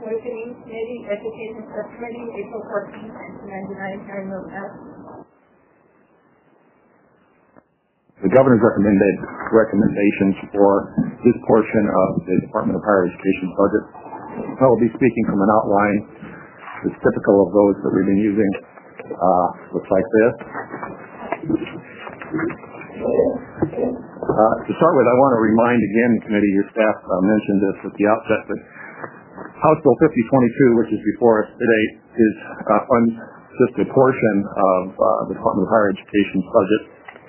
Opening Committee, Education Subcommittee, April 14th, 1999, hearing no passed. The governor's recommendations for this portion of the Department of Higher Education budget. I will be speaking from an outline that's typical of those that we've been using. Looks like this. To start with, I want to remind again, committee, your staff mentioned this at the outset, that House Bill 5022, which is before us today, funds just a portion of the Department of Higher Education's budget.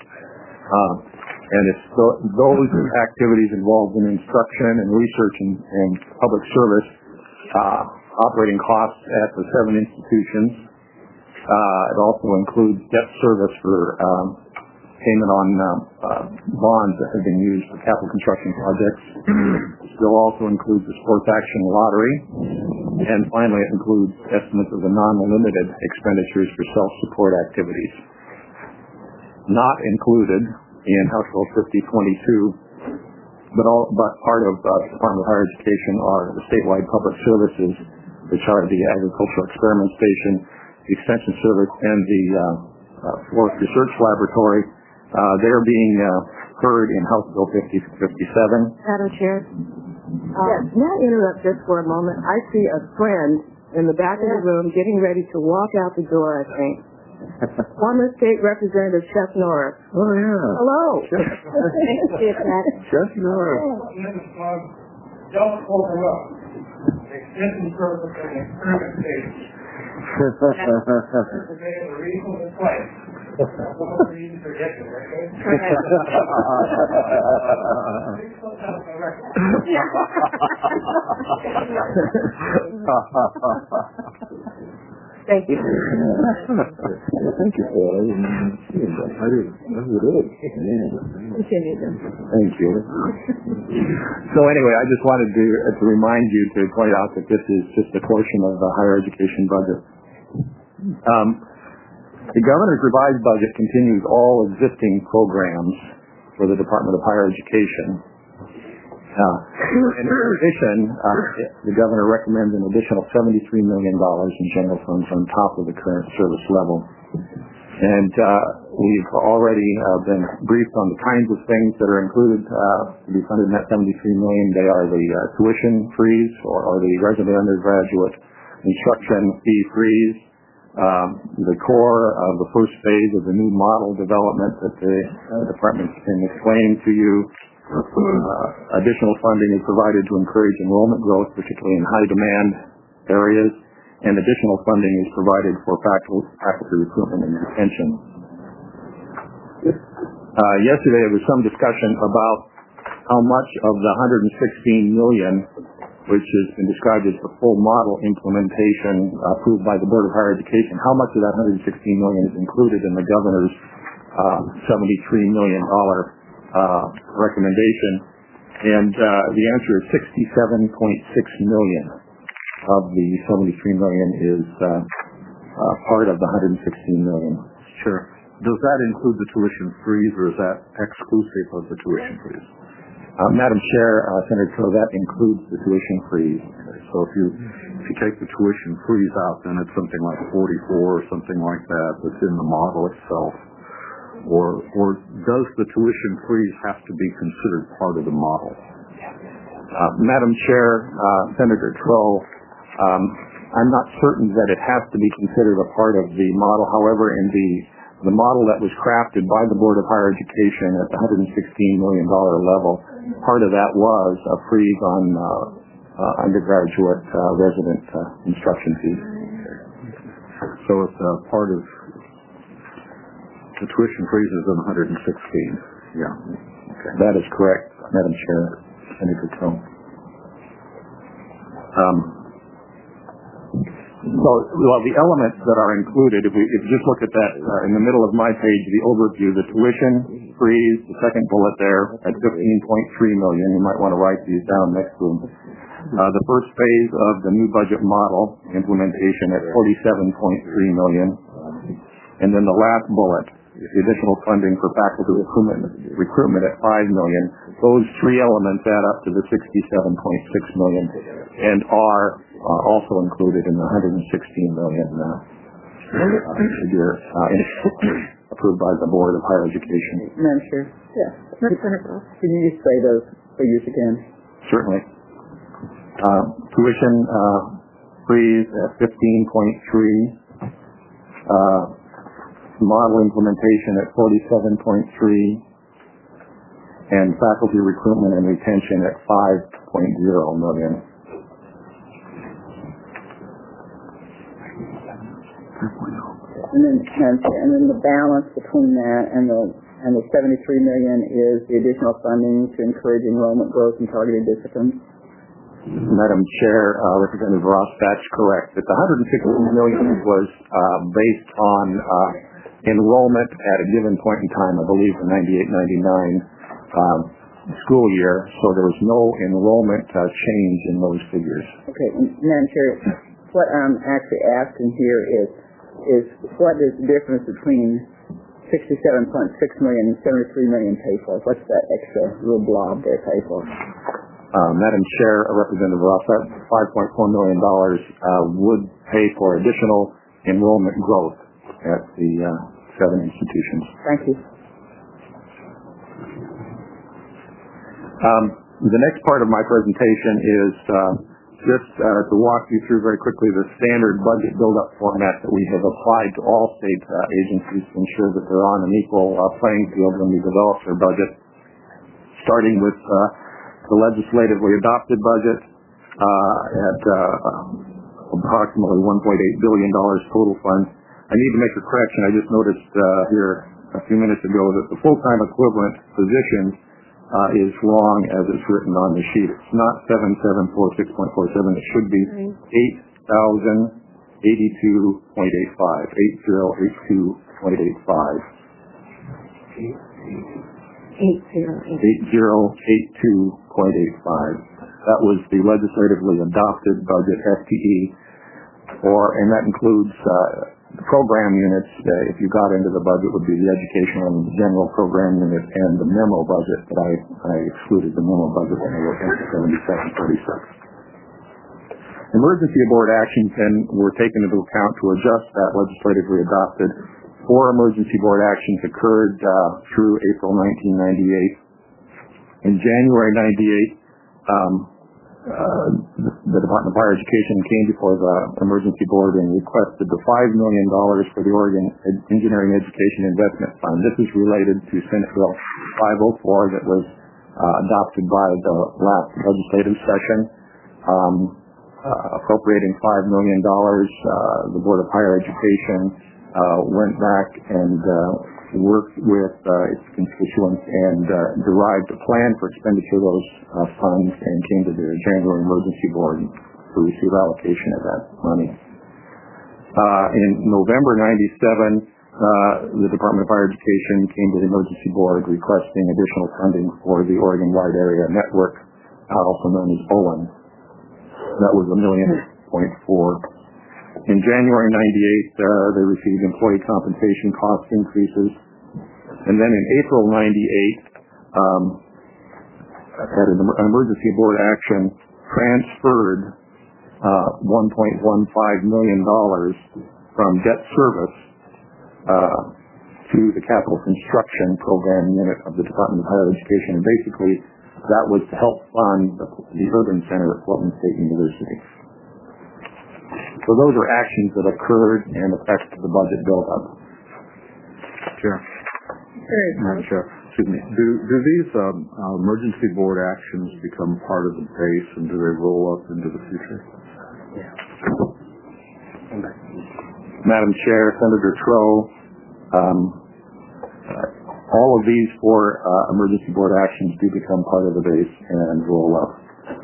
And it's those activities involved in instruction and research and public service, operating costs at the 7 institutions. It also includes debt service for payment on bonds that have been used for capital construction projects. It still also includes the Sports Action Lottery. And finally, it includes estimates of the non-limited expenditures for self-support activities. Not included in House Bill 5022, but part of the Department of Higher Education are the statewide public services, which are the Agricultural Experiment Station, the Extension Service, and the Forest Research Laboratory. They're being heard in House Bill 5057. Madam Chair, may I interrupt just for a moment? I see a friend in the back of the room getting ready to walk out the door, I think. Former State Representative Chef Norris. Oh, yeah. Hello. Chef Norris. Don't overlook the extension service and the experiment station. That's a reasonable place. Thank you. Thank you, Paul. I didn't see him, but I didn't know who it is. Thank you. So anyway, I just wanted to remind you to point out that this is just a portion of the higher education budget. The governor's revised budget continues all existing programs for the Department of Higher Education. In addition, the governor recommends an additional $73 million in general funds on top of the current service level. And we've already been briefed on the kinds of things that are included to be funded in that $73 million. They are the tuition freeze or the resident undergraduate instruction fee freeze, the core of the first phase of the new model development that the department's been explaining to you. Additional funding is provided to encourage enrollment growth, particularly in high-demand areas, and additional funding is provided for faculty recruitment and retention. Yesterday, there was some discussion about how much of the $116 million, which has been described as the full model implementation approved by the Board of Higher Education, how much of that $116 million is included in the governor's $73 million recommendation, and the answer is $67.6 million of the $73 million is part of the $116 million. Sure. Does that include the tuition freeze, or is that exclusive of the tuition freeze? Madam Chair, Senator Crow, that includes the tuition freeze. So if you take the tuition freeze out, then it's something like 44 or something like that that's in the model itself. Or does the tuition freeze have to be considered part of the model? Madam Chair, Senator Crow, I'm not certain that it has to be considered a part of the model. However, in the model that was crafted by the Board of Higher Education at the $116 million level, part of that was a freeze on undergraduate resident instruction fees. So it's part of the tuition freeze is on 116. Yeah. Okay. That is correct, Madam Chair, Senator Crow. The elements that are included, if you just look at that in the middle of my page, the overview, the tuition freeze, the second bullet there at $15.3 million. You might want to write these down next to them. The first phase of the new budget model implementation at $47.3 million. And then the last bullet, the additional funding for faculty recruitment at $5 million. Those three elements add up to the $67.6 million and are also included in the $116 million figure approved by the Board of Higher Education. Madam Chair? Yes. Can you just say those figures again? Certainly. Tuition freeze at 15.3, model implementation at 47.3, and faculty recruitment and retention at $5.0 million. And then the balance between that and the $73 million is the additional funding to encourage enrollment growth in targeted disciplines. Madam Chair, Representative Ross, that's correct. That the $116 million was based on enrollment at a given point in time, I believe the 98-99 school year, so there was no enrollment change in those figures. Okay, Madam Chair, what I'm actually asking here is what is the difference between $67.6 million and $73 million paid for? What's that extra little blob there paid for? Madam Chair, Representative Ross, that $5.4 million would pay for additional enrollment growth at the 7 institutions. Thank you. The next part of my presentation is just to walk you through very quickly the standard budget build-up format that we have applied to all state agencies to ensure that they're on an equal playing field when we develop their budget, starting with the legislatively adopted budget at approximately $1.8 billion total funds. I need to make a correction. I just noticed here a few minutes ago that the full-time equivalent positions is wrong as it's written on the sheet. It's not 7746.47. It should be 8,082.85. 8082.85. That was the legislatively adopted budget FTE, and that includes the program units. If you got into the budget, would be the educational and general program unit and the memo budget, but I excluded the memo budget when I wrote down 7736. Emergency board actions then were taken into account to adjust that legislatively adopted. 4 emergency board actions occurred through April 1998. In January 98, the Department of Higher Education came before the Emergency Board and requested the $5 million for the Oregon Engineering Education Investment Fund. This is related to Senate Bill 504 that was adopted by the last legislative session, appropriating $5 million. The Board of Higher Education went back and worked with its constituents and derived a plan for expenditure of those funds and came to the January Emergency Board to receive allocation of that money. In November 97, the Department of Higher Education came to the Emergency Board requesting additional funding for the Oregon Wide Area Network, also known as OWN. That was $1.4 million. In January 98, they received employee compensation cost increases. And then in April 98, at an emergency board action, transferred $1.15 million from debt service to the capital construction program unit of the Department of Higher Education. And basically, that was to help fund the urban center at Fulton State University. So those are actions that occurred and affected the budget build-up. Chair. Madam Chair, excuse me. Do these emergency board actions become part of the base, and do they roll up into the future? Yeah. Madam Chair, Senator Troe, all of these 4 emergency board actions do become part of the base and roll up.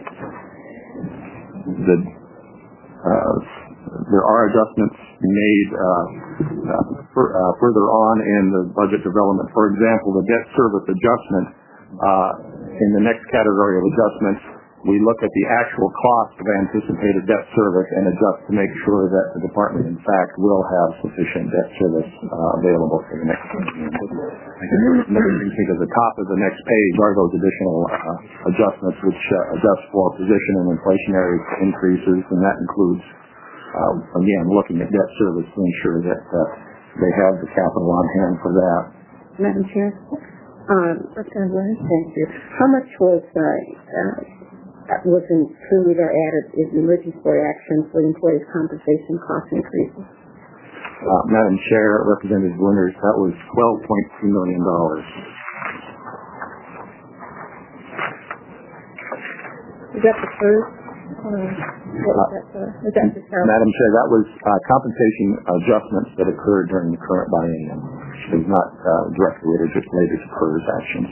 There are adjustments made further on in the budget development. For example, the debt service adjustment, in the next category of adjustments, we look at the actual cost of anticipated debt service and adjust to make sure that the department, in fact, will have sufficient debt service available for the next year. That brings me to the top of the next page are those additional adjustments which adjust for position and inflationary increases, and that includes, again, looking at debt service to ensure that they have the capital on hand for that. Madam Chair? Thank you. How much was included or added in emergency action for employees' compensation cost increases? Madam Chair, Representative Winters, that was $12.2 million. Is that the first? Madam Chair, that was compensation adjustments that occurred during the current biennium. It was not directly related to PERS actions.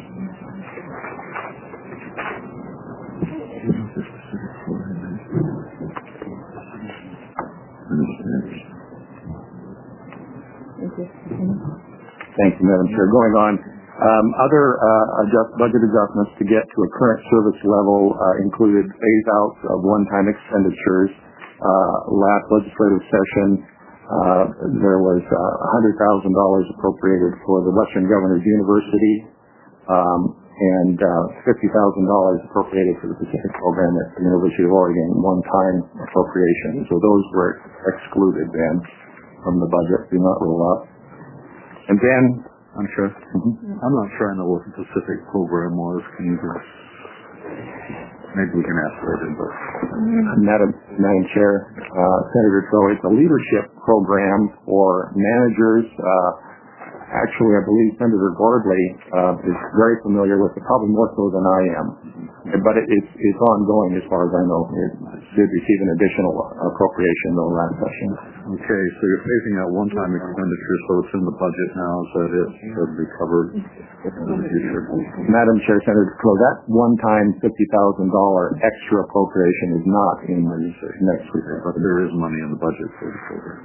Thank you, Madam Chair. Going on, other budget adjustments to get to a current service level included phase-outs of one-time expenditures. Last legislative session, there was $100,000 appropriated for the Western Governors University and $50,000 appropriated for the Pacific Program at the University of Oregon, one-time appropriation. So those were excluded then from the budget, do not roll up. And then, I'm sure. I'm not sure I know what the Pacific Program was. Can you just, maybe we can ask later, but. Madam Chair, Senator Troy, it's a leadership program for managers. Actually, I believe Senator Gordley is very familiar with it, probably more so than I am. But it's ongoing as far as I know. It did receive an additional appropriation though last session. Okay, so you're phasing out one-time expenditures, so it's in the budget now, so that it should be covered in the future. Madam Chair, Senator Troy, that one-time $50,000 extra appropriation is not in the next week. But there is money in the budget for the program.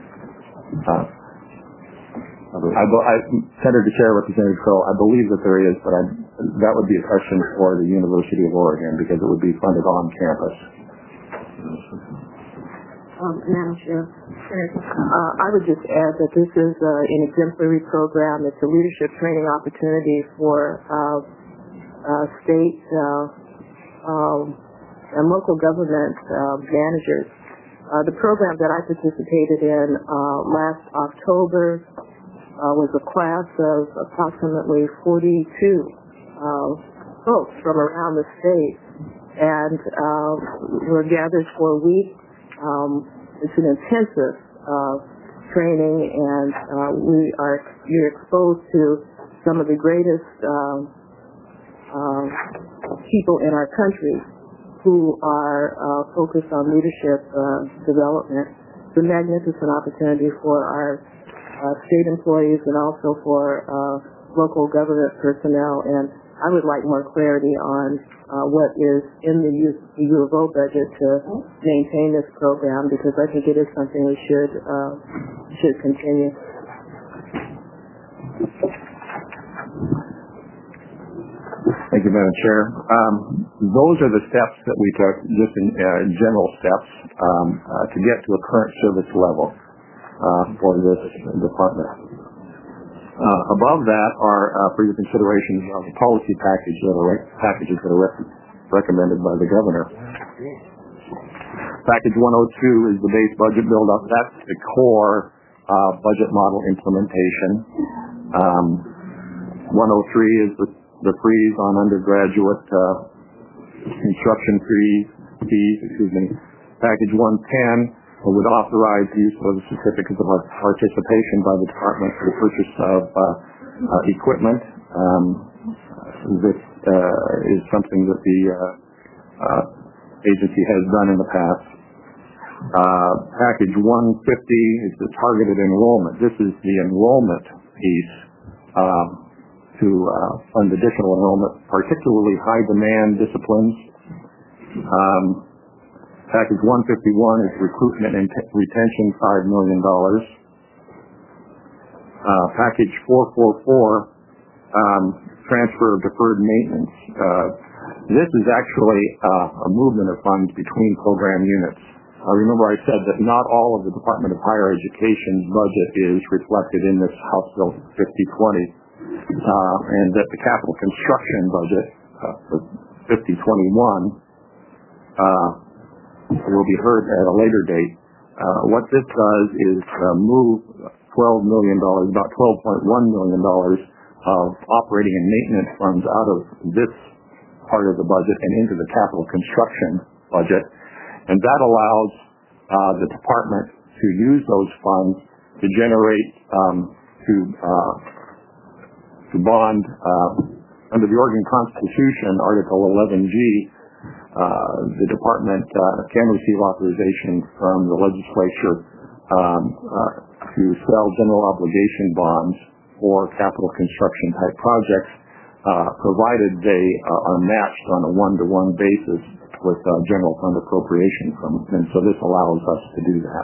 Senator Chair, Representative Crow, I believe that there is, but that would be a question for the University of Oregon because it would be funded on campus. Madam Chair, I would just add that this is an exemplary program. It's a leadership training opportunity for state and local government managers. The program that I participated in last October was a class of approximately 42 folks from around the state, and were gathered for a week. It's an intensive training, and you're exposed to some of the greatest people in our country who are focused on leadership development. It's a magnificent opportunity for our state employees and also for local government personnel, and I would like more clarity on what is in the U of O budget to maintain this program, because I think it is something we should continue. Thank you, Madam Chair. Those are the steps that we took, just in general steps, to get to a current service level for this department. Above that are for your consideration of the policy packages that are recommended by the governor. Package 102 is the base budget build-up. That's the core budget model implementation. 103 is the freeze on undergraduate instruction fees. Package 110 would authorize the use of certificates of participation by the department for the purchase of equipment. This is something that the agency has done in the past. Package 150 is the targeted enrollment. This is the enrollment piece to fund additional enrollment, particularly high-demand disciplines. Package 151 is recruitment and retention, $5 million. Package 444, transfer of deferred maintenance. This is actually a movement of funds between program units. Remember I said that not all of the Department of Higher Education's budget is reflected in this House Bill 5020. and that the capital construction budget for 5021 will be heard at a later date. What this does is move $12 million, about $12.1 million of operating and maintenance funds out of this part of the budget and into the capital construction budget, and that allows the department to use those funds to generate to bond under the Oregon Constitution, Article 11G. The department can receive authorization from the legislature to sell general obligation bonds for capital construction type projects, provided they are matched on a one-to-one basis with general fund appropriation from, and so this allows us to do that.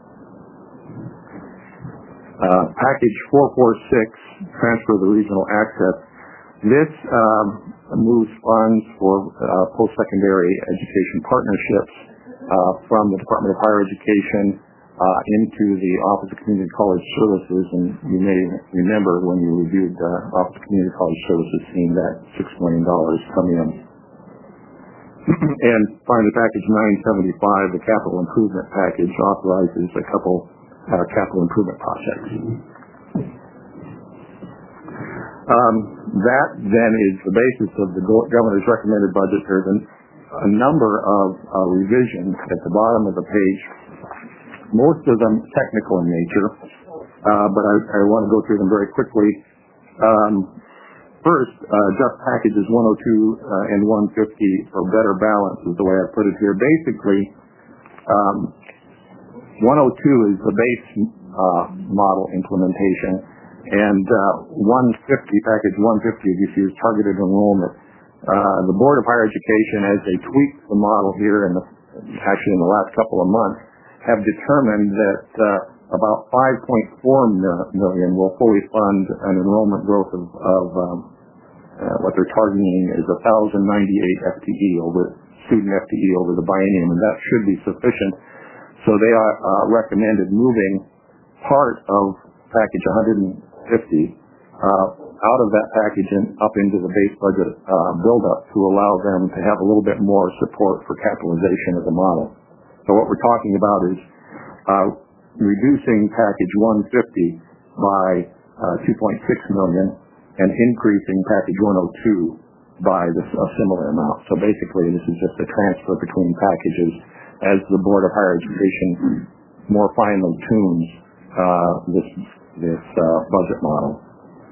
Package 446, transfer of the regional access. This moves funds for post-secondary education partnerships from the Department of Higher Education into the Office of Community College Services, and you may remember when you reviewed the Office of Community College Services seeing that $6 million come in. And finally, package 975, the capital improvement package, authorizes a couple capital improvement projects. That then is the basis of the governor's recommended budget. There's a number of revisions at the bottom of the page, most of them technical in nature, but I want to go through them very quickly. First, just packages 102 and 150 for better balance is the way I put it here. Basically, 102 is the base model implementation, and 150, package 150, if you see, is targeted enrollment. The Board of Higher Education, as they tweak the model here, actually in the last couple of months, have determined that about $5.4 million will fully fund an enrollment growth of what they're targeting is 1,098 student FTE over the biennium, and that should be sufficient. So they are recommended moving part of package 150 out of that package and up into the base budget buildup to allow them to have a little bit more support for capitalization of the model. So what we're talking about is reducing package 150 by $2.6 million and increasing package 102 by a similar amount. So basically this is just a transfer between packages as the Board of Higher Education more finely tunes this budget model.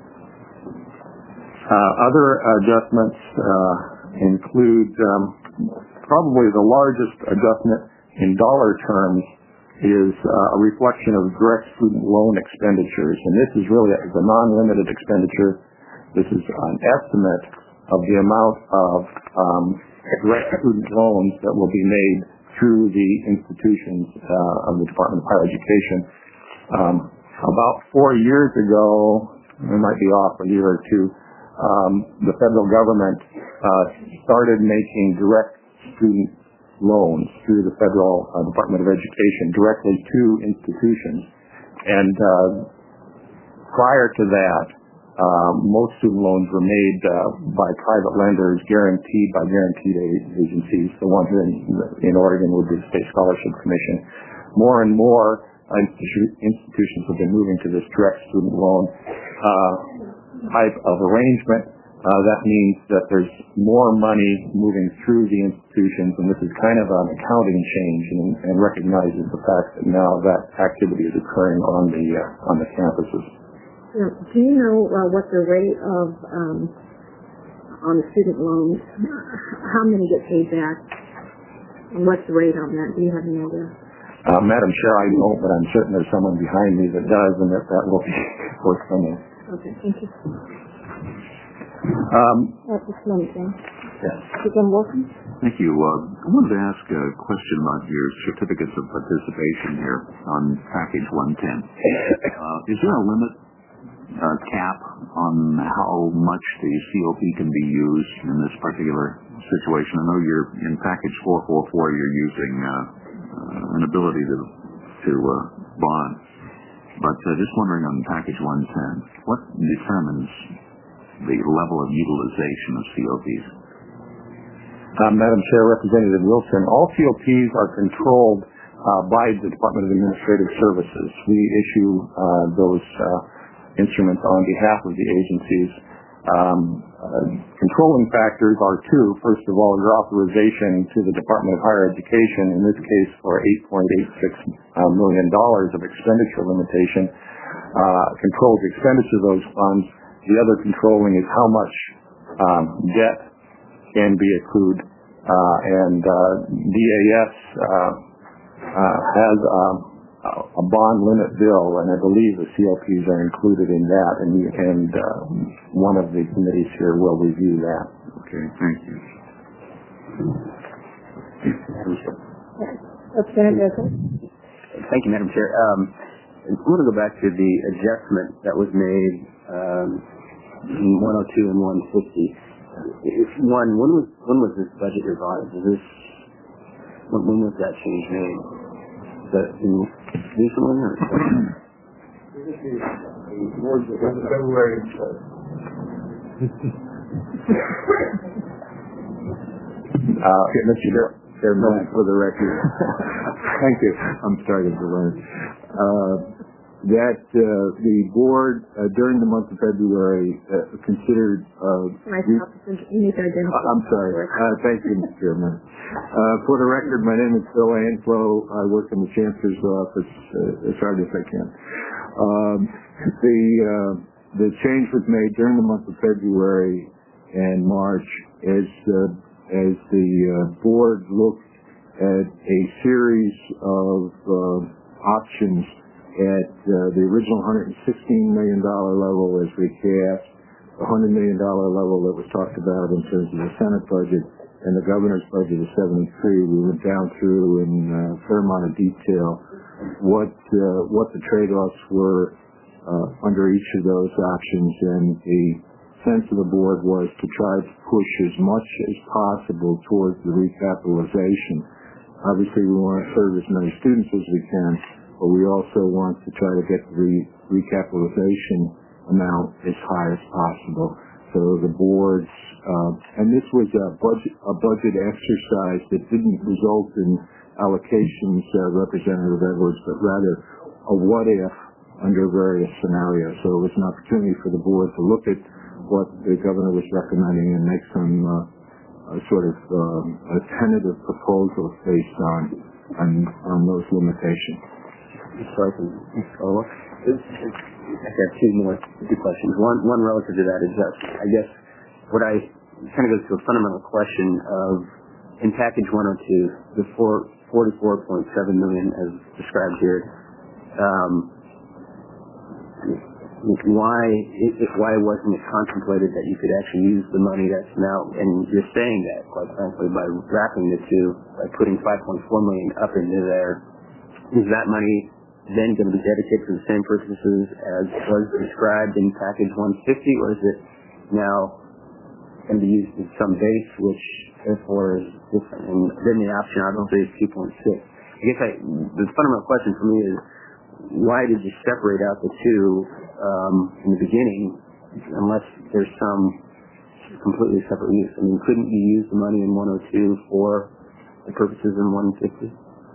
Other adjustments include probably the largest adjustment in dollar terms is a reflection of direct student loan expenditures, and this is really a non-limited expenditure. This is an estimate of the amount of direct student loans that will be made through the institutions of the Department of Higher Education. About 4 years ago, it might be off a year or two, the federal government started making direct student loans through the federal Department of Education directly to institutions. And prior to that, most student loans were made by private lenders, guaranteed by guaranteed agencies. The one here in Oregon would be the State Scholarship Commission. More and more institutions have been moving to this direct student loan type of arrangement. That means that there's more money moving through the institutions, and this is kind of an accounting change and recognizes the fact that now that activity is occurring on the campuses. Do you know what the rate of on the student loans? How many get paid back? And what's the rate on that? Do you have any idea? Madam Chair, I don't, but I'm certain there's someone behind me that does, and that will be forthcoming. Okay, thank you. Yes. Thank you. I wanted to ask a question about your certificates of participation here on package 110. Is there a limit cap on how much the COP can be used in this particular situation? I know you're in package 444. You're using an ability to bond, but just wondering on package 110, what determines the level of utilization of COPs? Madam Chair, Representative Wilson, all COPs are controlled by the Department of Administrative Services. We issue those instruments on behalf of the agencies. Controlling factors are two. First of all, your authorization to the Department of Higher Education, in this case for $8.86 million of expenditure limitation, controls the expenditure of those funds. The other controlling is how much debt can be accrued, and DAS has a bond limit bill, and I believe the CLPs are included in that, and one of the committees here will review that. Okay, thank you. Thank you, Madam Chair. I want to go back to the adjustment that was made in 102 and 150. When was this budget revised? When was that change made? Is that recently or? February. Mr. Chairman, for the record. Thank you. I'm starting to learn. That the board during the month of February considered. You need to identify. I'm sorry. Thank you, Mr. Chairman. For the record, my name is Bill Anslow. I work in the Chancellor's office as hard as I can. The change was made during the month of February and March as the board looked at a series of options at the original $116 million level as recast, the $100 million level that was talked about in terms of the Senate budget, and the governor's budget of 73. We went down through in a fair amount of detail what the trade-offs were under each of those options, and the sense of the board was to try to push as much as possible towards the recapitalization. Obviously, we want to serve as many students as we can, but we also want to try to get the recapitalization amount as high as possible. So the board's, and this was a budget exercise that didn't result in allocations, Representative Edwards, but rather a what if under various scenarios. So it was an opportunity for the board to look at what the governor was recommending and make some sort of tentative proposals based on those limitations. Sorry for follow up. I have two questions. One relative to that is that I guess what I kind of goes to a fundamental question of in package 102, the $44.7 million as described here. Why wasn't it contemplated that you could actually use the money that's now, and you're saying that quite frankly by wrapping the two, by putting $5.4 million up into there, is that money then going to be dedicated to the same purposes as was described in package 150, or is it now going to be used in some base, which therefore is different? And then the option, I don't say, is 2.6. I guess the fundamental question for me is, why did you separate out the two in the beginning, unless there's some completely separate use? I mean, couldn't you use the money in 102 for the purposes in 150?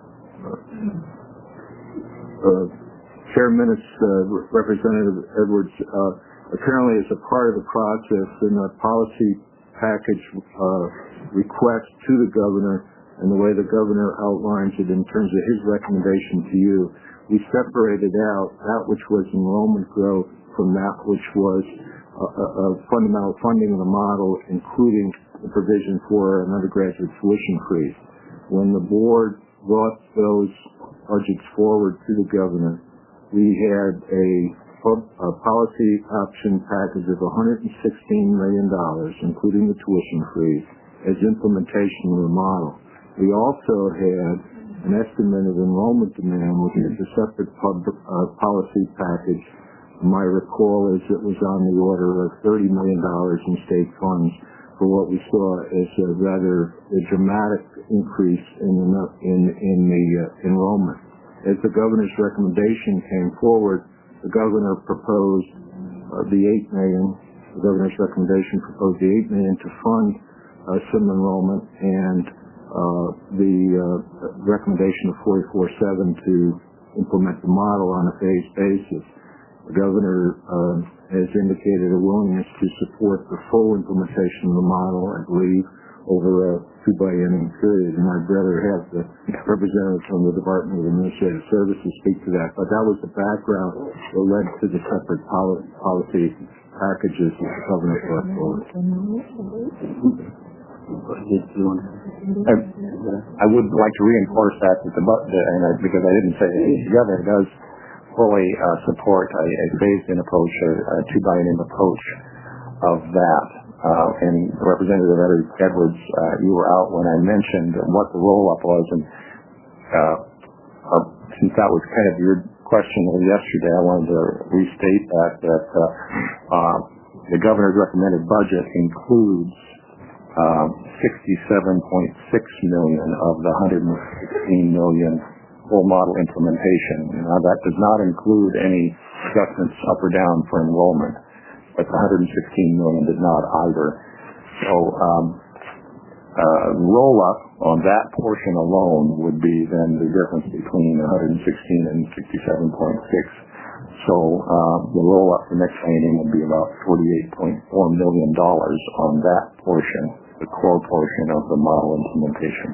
Chairman, Representative Edwards, apparently as a part of the process in the policy package request to the governor and the way the governor outlines it in terms of his recommendation to you, we separated out that which was enrollment growth from that which was a fundamental funding of the model, including the provision for an undergraduate tuition freeze. When the board brought those budgets forward to the governor, we had a policy option package of $116 million, including the tuition freeze, as implementation of the model. We also had an estimate of enrollment demand, which is a separate policy package. My recall is it was on the order of $30 million in state funds for what we saw as a rather dramatic increase in the enrollment. As the governor's recommendation came forward, the governor proposed the $8 million, the governor's recommendation proposed the $8 million to fund sim enrollment, and the recommendation of 44.7 to implement the model on a phased basis. The governor has indicated a willingness to support the full implementation of the model, I believe, over a 2 biennium period, and I'd rather have the representative from the Department of Administrative Services speak to that. But that was the background that led to the separate policy packages that the governor brought forward. I would like to reinforce that because I didn't say it, the governor does fully support a phased-in approach, a 2 biennium approach of that. And Representative Edwards, you were out when I mentioned what the roll-up was, and since that was kind of your question yesterday, I wanted to restate that the governor's recommended budget includes $67.6 million of the $116 million full model implementation. Now, that does not include any adjustments up or down for enrollment, but the $116 million did not either. So roll-up on that portion alone would be then the difference between 116 and 67.6. So the roll-up for next training would be about $48.4 million on that portion, the core portion of the model implementation.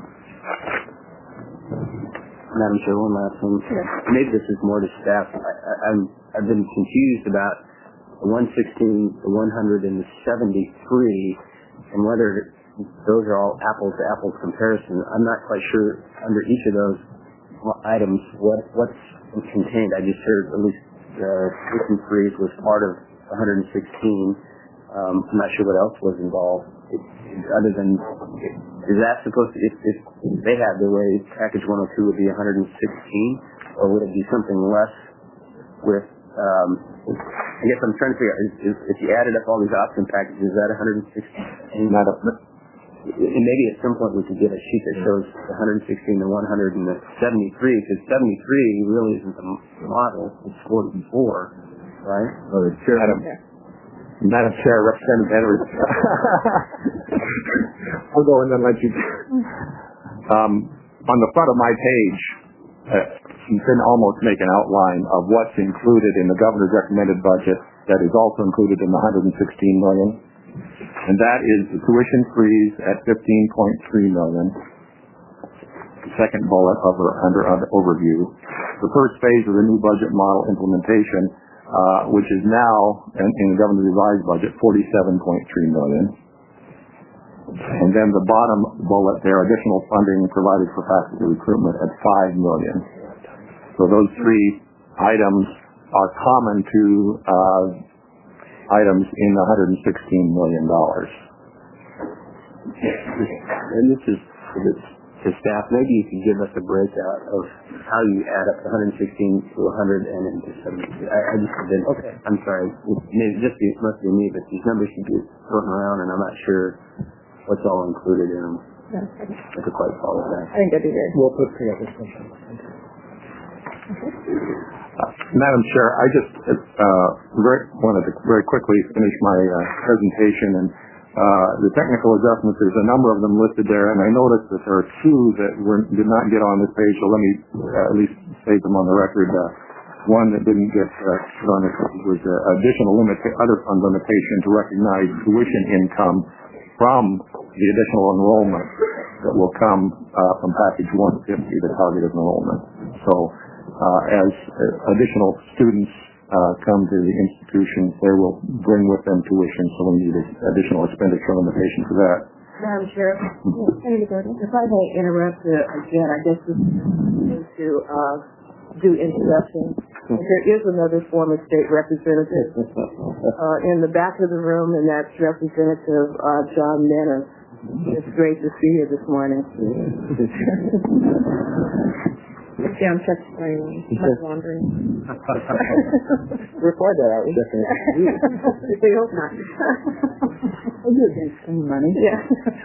Madam Chair, one last thing. Maybe this is more to staff. I've been confused about the 116, the 100, and the 73, and whether those are all apples-to-apples comparison. I'm not quite sure under each of those items what's contained. I just heard at least tuition freeze was part of 116. I'm not sure what else was involved. Other than, is that supposed to, if they had their way, package 102 would be 116, or would it be something less with, I guess I'm trying to figure out, if you added up all these option packages, is that 116? And maybe at some point we could get a sheet that shows the 116, the 100, and the 73, because 73 really isn't the model, it's 44, right? Oh, it's sure. Madam Chair, Representative Edwards. I'll go and then let you. On the front of my page, you can almost make an outline of what's included in the governor's recommended budget that is also included in the $116 million, and that is the tuition freeze at $15.3 million. The second bullet under overview. The first phase of the new budget model implementation, which is now, in the governor's revised budget, $47.3 million. And then the bottom bullet there, additional funding provided for faculty recruitment at $5 million. So those three items are common to items in the $116 million. And this is to staff. Maybe you could give us a breakout of how you add up the 116 to 100 and into 70. I just didn't. Okay. I'm sorry. Maybe it must be me, but these numbers should be floating around, and I'm not sure what's all included in them. I could quite follow that. I think that'd be good. We'll put together something. Madam Chair, I just wanted to very quickly finish my presentation, and the technical adjustments, there's a number of them listed there, and I noticed that there are two that did not get on this page, so let me at least state them on the record. One that didn't get put on this page was additional other fund limitation to recognize tuition income from the additional enrollment that will come from package 150, the targeted enrollment. So as additional students come to the institution, they will bring with them tuition, so we need additional expenditure limitation for that. Madam Chair, if I may interrupt again, I guess this is to do introductions. There is another former state representative in the back of the room, and that's Representative John Menner. It's great to see you this morning. Yeah, I'm testifying. I'm wandering. Record that out. We hope not. Are you against spending money? Yeah.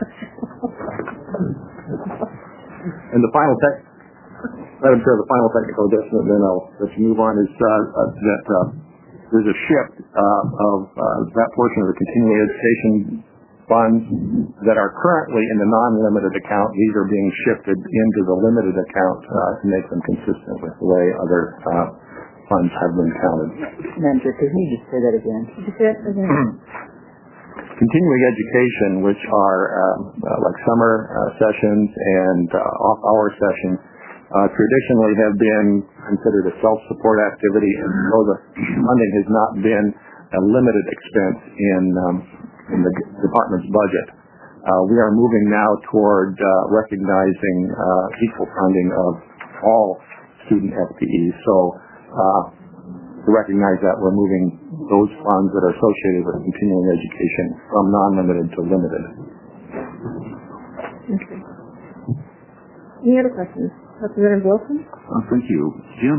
And the final Madam Chair, the final technical adjustment, then I'll let you move on, is that there's a shift of that portion of the continuing education funds that are currently in the non-limited account. These are being shifted into the limited account to make them consistent with the way other funds have been counted. Manager, could you just say that again? Continuing education, which are like summer sessions and off-hour sessions, traditionally have been considered a self-support activity, and though the funding has not been a limited expense in the department's budget, we are moving now toward recognizing equal funding of all student FTEs. So to recognize that, we're moving those funds that are associated with continuing education from non-limited to limited. Okay. Any other questions? Representative Wilson? Thank you. Jim,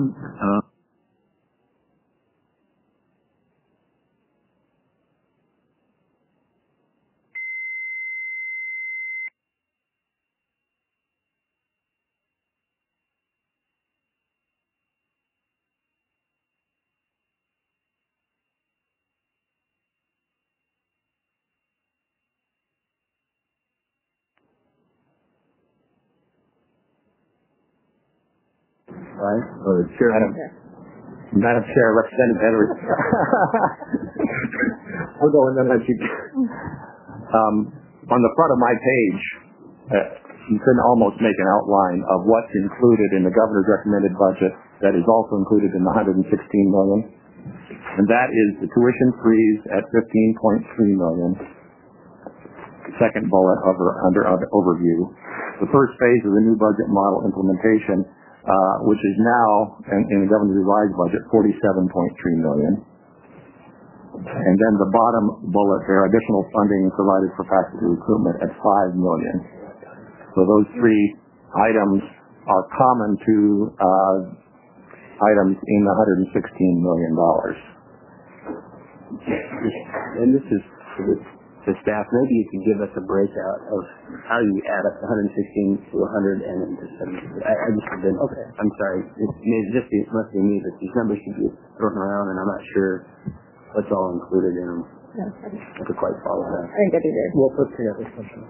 Chair. Madam Chair, Representative Henry. I'll go and then let you. On the front of my page, you can almost make an outline of what's included in the governor's recommended budget that is also included in the $116 million, and that is the tuition freeze at $15.3 million. Second bullet under overview. The first phase of the new budget model implementation, which is now in the governor's revised budget, $47.3 million. And then the bottom bullet there, additional funding provided for faculty recruitment at $5 million. So those three items are common to items in the $116 million. And this is for the staff. Maybe you can give us a breakout of how you add up the 116 to 100 and then to 70. I just have been, okay, I'm sorry. It must be me, but these numbers should be thrown around, and I'm not sure what's all included in them. No, I could quite follow that. I think I do there. We'll put together something.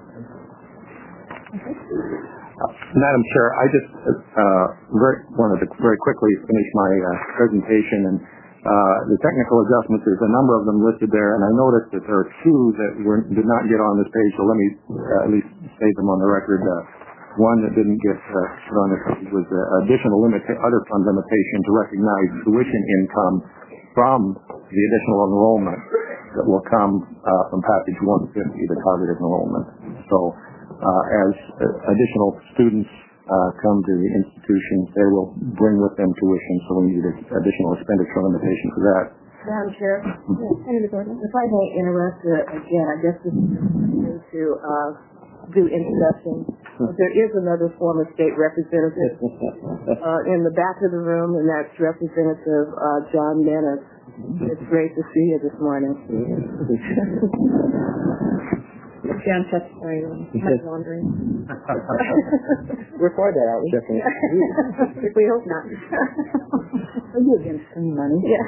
Madam Chair, I just wanted to very quickly finish my presentation, and the technical adjustments, there's a number of them listed there, and I noticed that there are two that did not get on this page, so let me at least state them on the record. One that didn't get put on this page was additional other fund limitation to recognize tuition income from the additional enrollment that will come from package 150, the targeted enrollment. So as additional students come to the institutions, they will bring with them tuition, so we need an additional expenditure limitation for that. Madam Chair, if I may interrupt again, I guess this is to do introduction. There is another former state representative in the back of the room, and that's Representative John Menace. It's great to see you this morning. John testified on money laundering. We're for that, aren't we? We hope not. Are you against free money? Yeah.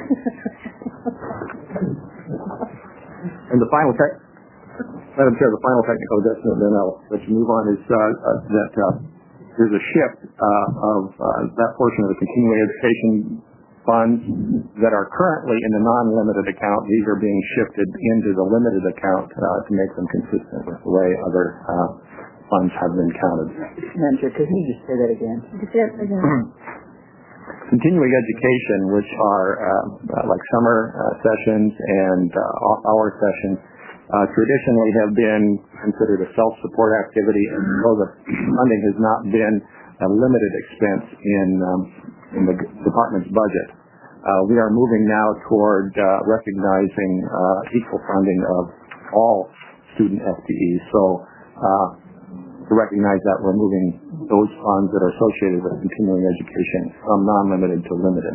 And the final Madam Chair, the final technical adjustment, then I'll let you move on, is that there's a shift of that portion of the continuing education funds that are currently in the non-limited account. These are being shifted into the limited account to make them consistent with the way other funds have been counted. Manager, could you just say that again? Continuing education, which are like summer sessions and off-hour sessions, traditionally have been considered a self-support activity, and though the funding has not been a limited expense in the department's budget, we are moving now toward recognizing equal funding of all student FTEs. So to recognize that, we're moving those funds that are associated with continuing education from non-limited to limited.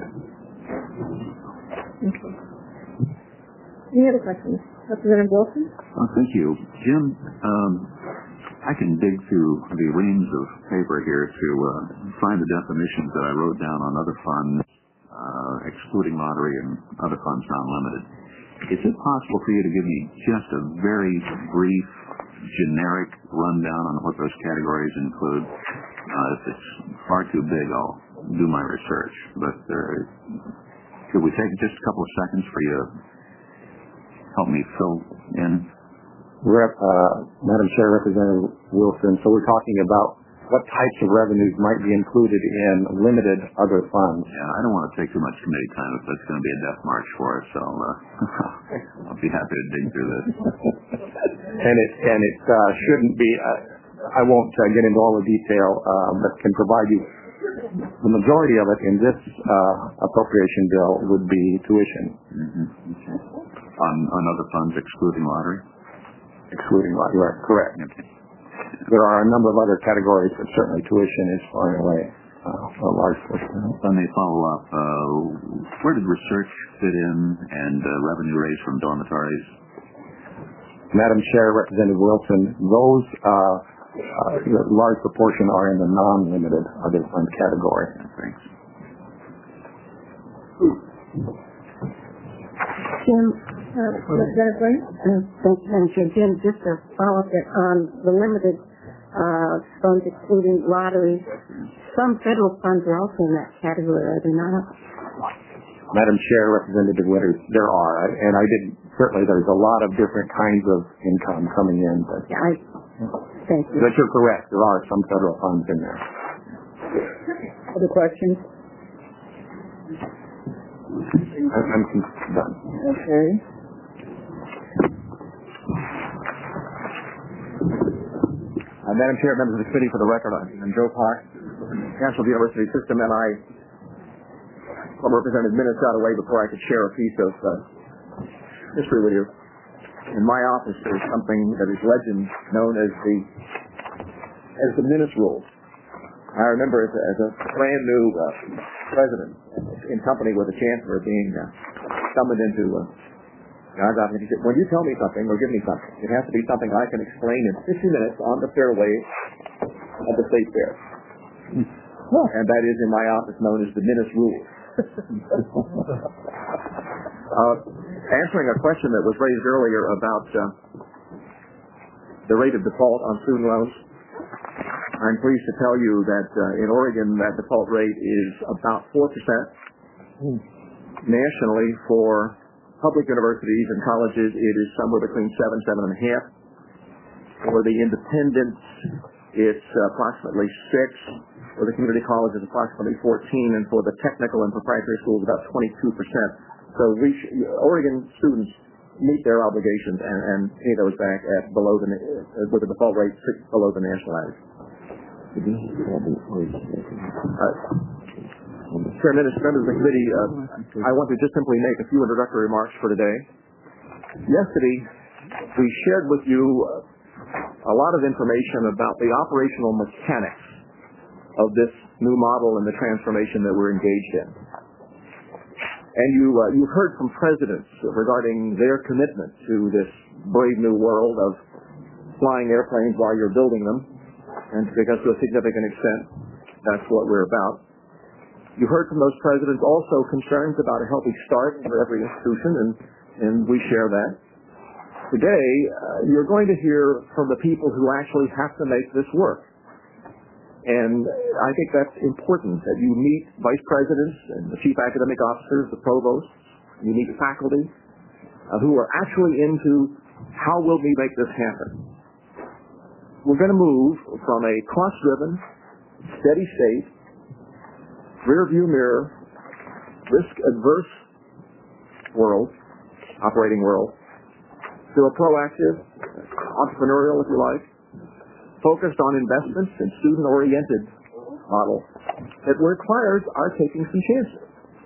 Okay. Any other questions? Representative Wilson? Thank you. Jim, I can dig through the reams of paper here to find the definitions that I wrote down on other funds excluding lottery and other funds non-limited. Is it possible for you to give me just a very brief, generic rundown on what those categories include? If it's far too big, I'll do my research. But could we take just a couple of seconds for you to help me fill in? Madam Chair, Representative Wilson, so we're talking about what types of revenues might be included in limited other funds. Yeah, I don't want to take too much committee time if that's going to be a death march for us, so I'll be happy to dig through this. And it shouldn't be, I won't get into all the detail, but can provide you, the majority of it in this appropriation bill would be tuition. Okay. On other funds excluding lottery? Excluding lottery, right, correct. Okay. There are a number of other categories, but certainly tuition is far and away a large portion. If I may follow up, where did research fit in and revenue raised from dormitories? Madam Chair, Representative Wilson, those large proportion are in the non-limited other fund category. Thanks. Jim, Representative Green? Thank you, Madam Chair. Jim, just to follow up on the limited funds excluding lottery, some federal funds are also in that category, are they not? Madam Chair, Representative Winters, there are, and I didn't, certainly there's a lot of different kinds of income coming in, but thank you. But you're correct, there are some federal funds in there. Other questions? I'm done. Okay. Madam Chair, members of the committee, for the record, I'm Joe Park, National University System, and I represented Minnesota way before I could share a piece of history with you. In my office, there's something that is legend known as the Minutes Rules. I remember as a brand new president in company with a chancellor being summoned into God's office. He said, when you tell me something or give me something, it has to be something I can explain in 50 minutes on the fairway of the State Fair. And that is in my office known as the Minutes Rules. Answering a question that was raised earlier about the rate of default on student loans, I'm pleased to tell you that in Oregon that default rate is about 4%. Nationally, for public universities and colleges, it is somewhere between 7.5. For the independents, it's approximately 6. For the community colleges, approximately 14, and for the technical and proprietary schools, about 22%. So Oregon students meet their obligations and pay those back at below with a default rate below the national average. Chair, members of the committee, I want to just simply make a few introductory remarks for today. Yesterday, we shared with you a lot of information about the operational mechanics of this new model and the transformation that we're engaged in. And you heard from presidents regarding their commitment to this brave new world of flying airplanes while you're building them, and because to a significant extent, that's what we're about. You heard from those presidents also concerns about a healthy start for every institution, and we share that. Today, you're going to hear from the people who actually have to make this work. And I think that's important, that you meet vice presidents and the chief academic officers, the provosts, you meet faculty who are actually into how will we make this happen. We're going to move from a cost-driven, steady state, rear-view mirror, risk-adverse world, operating world, to a proactive, entrepreneurial, if you like, focused on investments and student-oriented model that requires our taking some chances.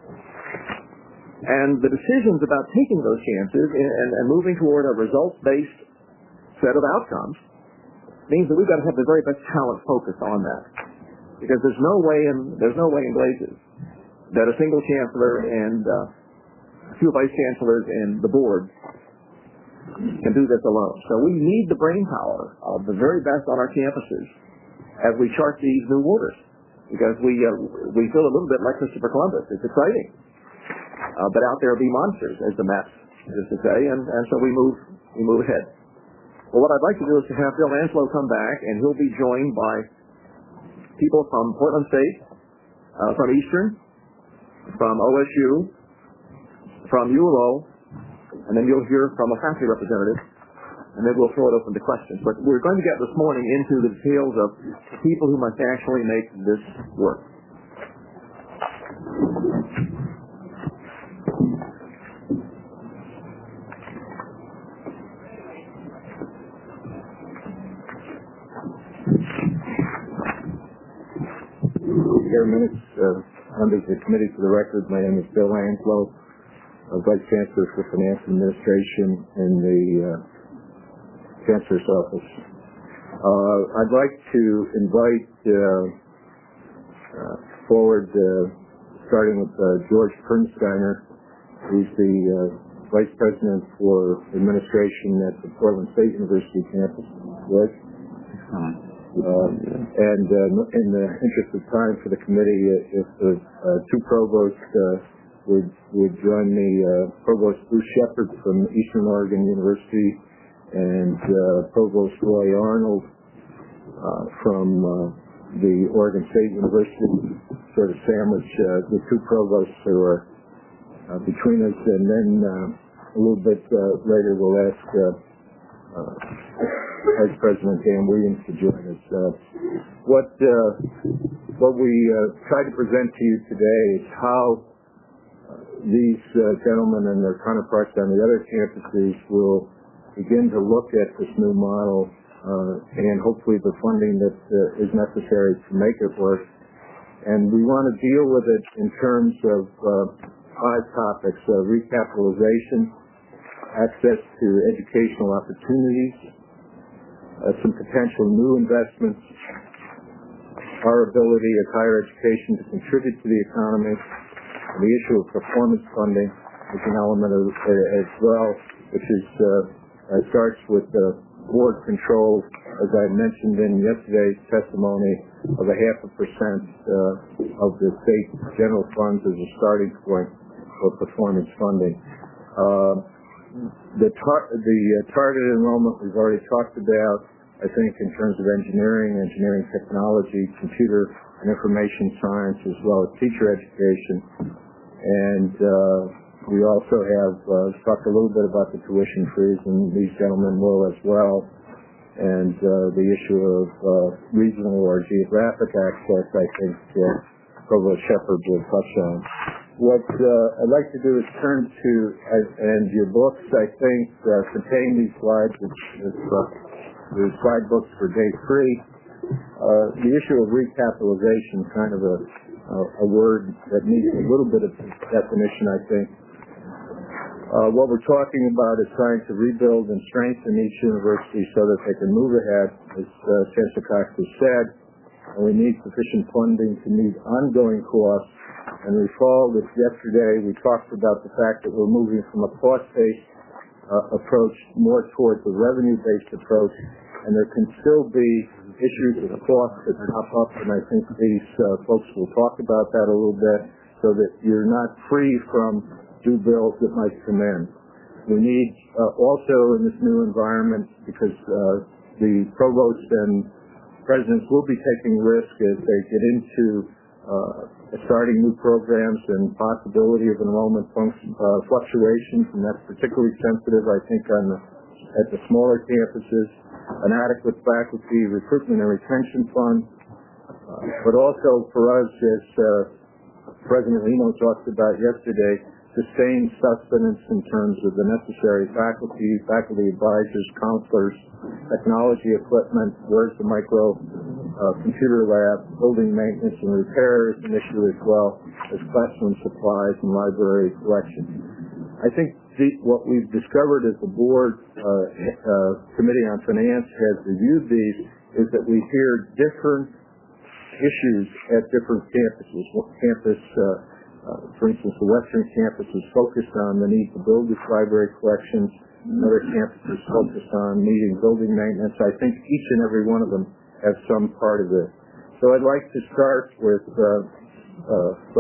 And the decisions about taking those chances and moving toward a results-based set of outcomes means that we've got to have the very best talent focused on that. Because there's no way in blazes that a single chancellor and a few vice chancellors and the board can do this alone. So we need the brain power of the very best on our campuses as we chart these new waters. Because we feel a little bit like Christopher Columbus. It's exciting. but out there be monsters, as the map is to say, and so we move ahead. Well, what I'd like to do is to have Bill Anslow come back, and he'll be joined by people from Portland State, from Eastern, from OSU, from ULO, and then you'll hear from a faculty representative, and then we'll throw it open to questions. But we're going to get this morning into the details of people who must actually make this work. Minutes, members of the committee, for the record, my name is Bill Anslow, Vice Chancellor for Finance Administration in the Chancellor's Office. I'd like to invite forward, starting with George Pernsteiner, who's the Vice President for Administration at the Portland State University campus. George? And in the interest of time for the committee, if the two provosts would join me, Provost Bruce Shepard from Eastern Oregon University and Provost Roy Arnold from the Oregon State University, sort of sandwich the two provosts who are between us, and then a little bit later we'll ask Vice President Dan Williams to join us. What we try to present to you today is how these gentlemen and their counterparts on the other campuses will begin to look at this new model and hopefully the funding that is necessary to make it work. And we want to deal with it in terms of 5 topics: recapitalization, access to educational opportunities, some potential new investments, our ability as higher education to contribute to the economy, and the issue of performance funding is an element of as well, which is starts with board control, as I mentioned in yesterday's testimony, of 0.5% of the state general funds as a starting point for performance funding. The targeted enrollment we've already talked about, I think, in terms of engineering technology, computer and information science, as well as teacher education. And we also have talked a little bit about the tuition freeze, and these gentlemen will as well, and the issue of regional or geographic access, I think Provost Shepard will touch on. What I'd like to do is turn to, and your books, I think, contain these slides. The slide books for day 3. The issue of recapitalization, kind of a word that needs a little bit of definition, I think. What we're talking about is trying to rebuild and strengthen each university so that they can move ahead, as Chancellor Cox has said, and we need sufficient funding to meet ongoing costs. And recall that yesterday we talked about the fact that we're moving from a cost-based approach more towards a revenue-based approach, and there can still be issues of cost that pop up, and I think these folks will talk about that a little bit, so that you're not free from due bills that might come in. We need also in this new environment, because the provosts and presidents will be taking risk as they get into starting new programs and possibility of enrollment fluctuations, and that's particularly sensitive, I think, at the smaller campuses. An adequate faculty recruitment and retention fund, but also for us, as President Lino talked about yesterday, sustained sustenance in terms of the necessary faculty advisors, counselors, technology equipment, where's the micro computer lab, building maintenance and repairs, an issue as well as classroom supplies and library collection. I think what we've discovered as the board Committee on Finance has reviewed these is that we hear different issues at different campuses. One campus, for instance, the Western campus is focused on the need to build this library collections. Another campus is focused on needing building maintenance. I think each and every one of them has some part of it. So I'd like to start with Vice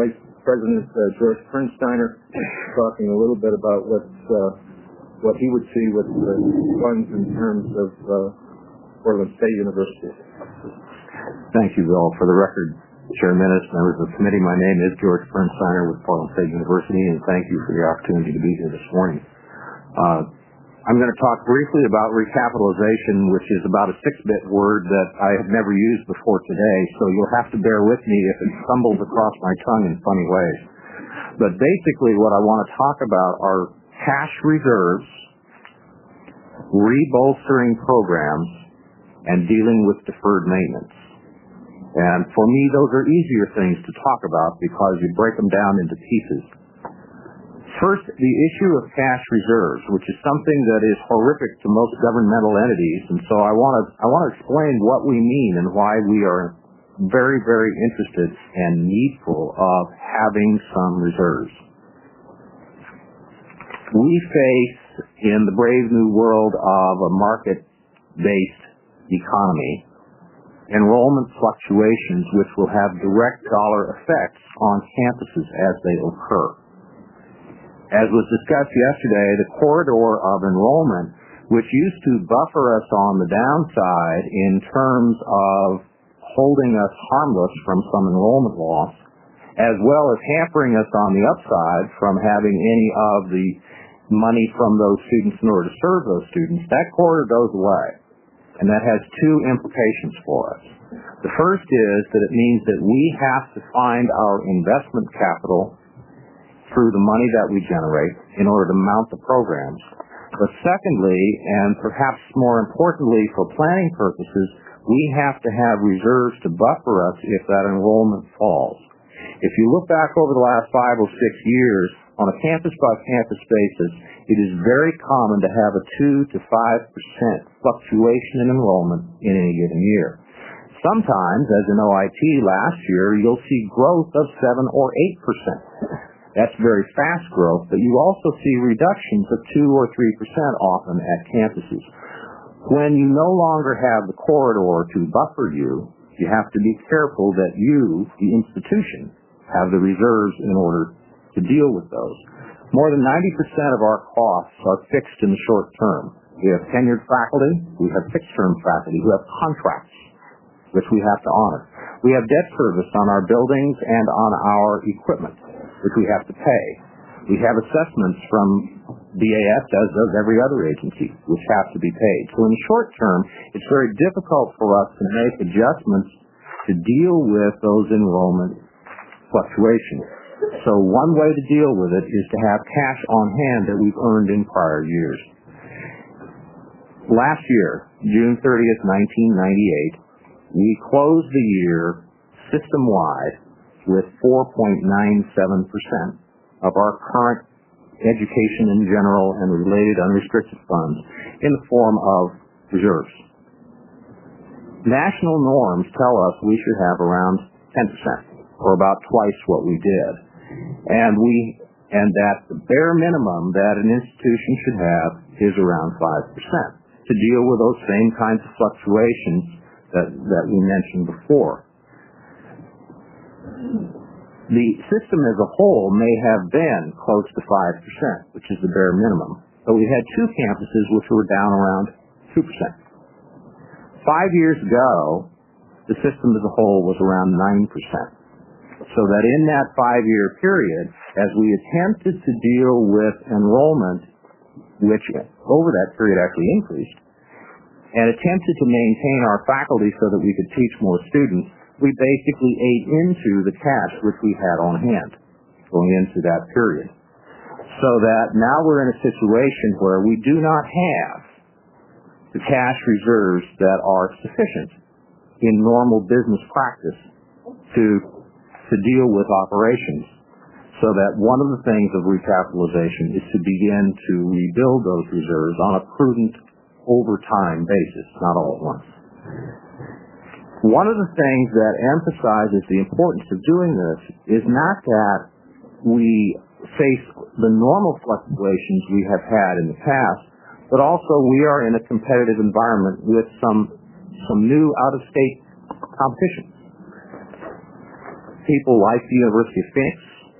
President George Prinsteiner, talking a little bit about what he would see with the funds in terms of Portland State University. Thank you, Bill. For the record, Chair Minnis, members of the committee, my name is George Prinsteiner with Portland State University, and thank you for the opportunity to be here this morning. I'm going to talk briefly about recapitalization, which is about a 6-bit word that I have never used before today, so you'll have to bear with me if it stumbles across my tongue in funny ways. But basically what I want to talk about are cash reserves, rebolstering programs, and dealing with deferred maintenance. And for me, those are easier things to talk about because you break them down into pieces. First, the issue of cash reserves, which is something that is horrific to most governmental entities, and so I want to explain what we mean and why we are very, very interested and needful of having some reserves. We face, in the brave new world of a market-based economy, enrollment fluctuations which will have direct dollar effects on campuses as they occur. As was discussed yesterday, the corridor of enrollment, which used to buffer us on the downside in terms of holding us harmless from some enrollment loss, as well as hampering us on the upside from having any of the money from those students in order to serve those students, that corridor goes away. And that has two implications for us. The first is that it means that we have to find our investment capital through the money that we generate in order to mount the programs. But secondly, and perhaps more importantly for planning purposes, we have to have reserves to buffer us if that enrollment falls. If you look back over the last 5 or 6 years, on a campus-by-campus basis, it is very common to have a 2 to 5% fluctuation in enrollment in any given year. Sometimes, as in OIT last year, you'll see growth of 7 or 8%. That's very fast growth, but you also see reductions of 2 or 3% often at campuses. When you no longer have the corridor to buffer you, you have to be careful that you, the institution, have the reserves in order to deal with those. More than 90% of our costs are fixed in the short term. We have tenured faculty, we have fixed-term faculty who have contracts, which we have to honor. We have debt service on our buildings and on our equipment, which we have to pay. We have assessments from DAS, as does every other agency, which have to be paid. So in the short term, it's very difficult for us to make adjustments to deal with those enrollment fluctuations. So one way to deal with it is to have cash on hand that we've earned in prior years. Last year, June 30th, 1998, we closed the year system-wide with 4.97% of our current education in general and related unrestricted funds in the form of reserves. National norms tell us we should have around 10%, or about twice what we did. And that the bare minimum that an institution should have is around 5% to deal with those same kinds of fluctuations that we mentioned before. The system as a whole may have been close to 5%, which is the bare minimum, but we had 2 campuses which were down around 2%. 5 years ago, the system as a whole was around 9%. So that in that 5-year period, as we attempted to deal with enrollment, which over that period actually increased, and attempted to maintain our faculty so that we could teach more students, we basically ate into the cash which we had on hand going into that period. So that now we're in a situation where we do not have the cash reserves that are sufficient in normal business practice to deal with operations. So that one of the things of recapitalization is to begin to rebuild those reserves on a prudent over time basis, not all at once. One of the things that emphasizes the importance of doing this is not that we face the normal fluctuations we have had in the past, but also we are in a competitive environment with some new out-of-state competition. People like the University of Phoenix,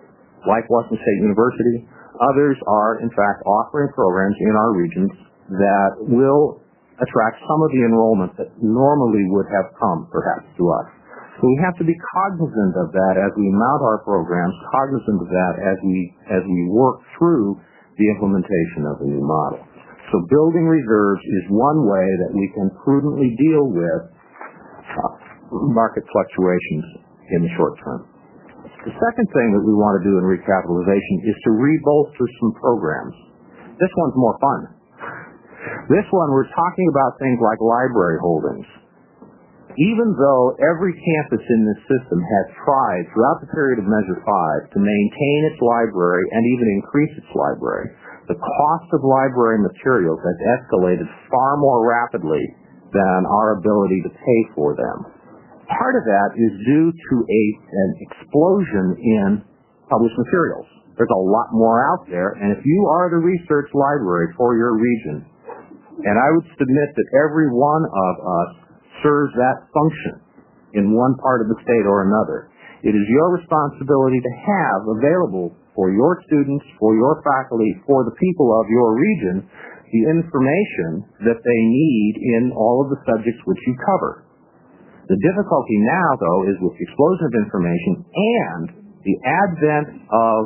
like Washington State University. Others are, in fact, offering programs in our regions that will attract some of the enrollment that normally would have come, perhaps, to us. So we have to be cognizant of that as we mount our programs, cognizant of that as we work through the implementation of the new model. So building reserves is one way that we can prudently deal with market fluctuations in the short term. The second thing that we want to do in recapitalization is to rebolster some programs. This one's more fun. This one, we're talking about things like library holdings. Even though every campus in this system has tried throughout the period of Measure 5 to maintain its library and even increase its library, the cost of library materials has escalated far more rapidly than our ability to pay for them. Part of that is due to an explosion in published materials. There's a lot more out there, and if you are the research library for your region, and I would submit that every one of us serves that function in one part of the state or another, it is your responsibility to have available for your students, for your faculty, for the people of your region, the information that they need in all of the subjects which you cover. The difficulty now, though, is with the explosion of information and the advent of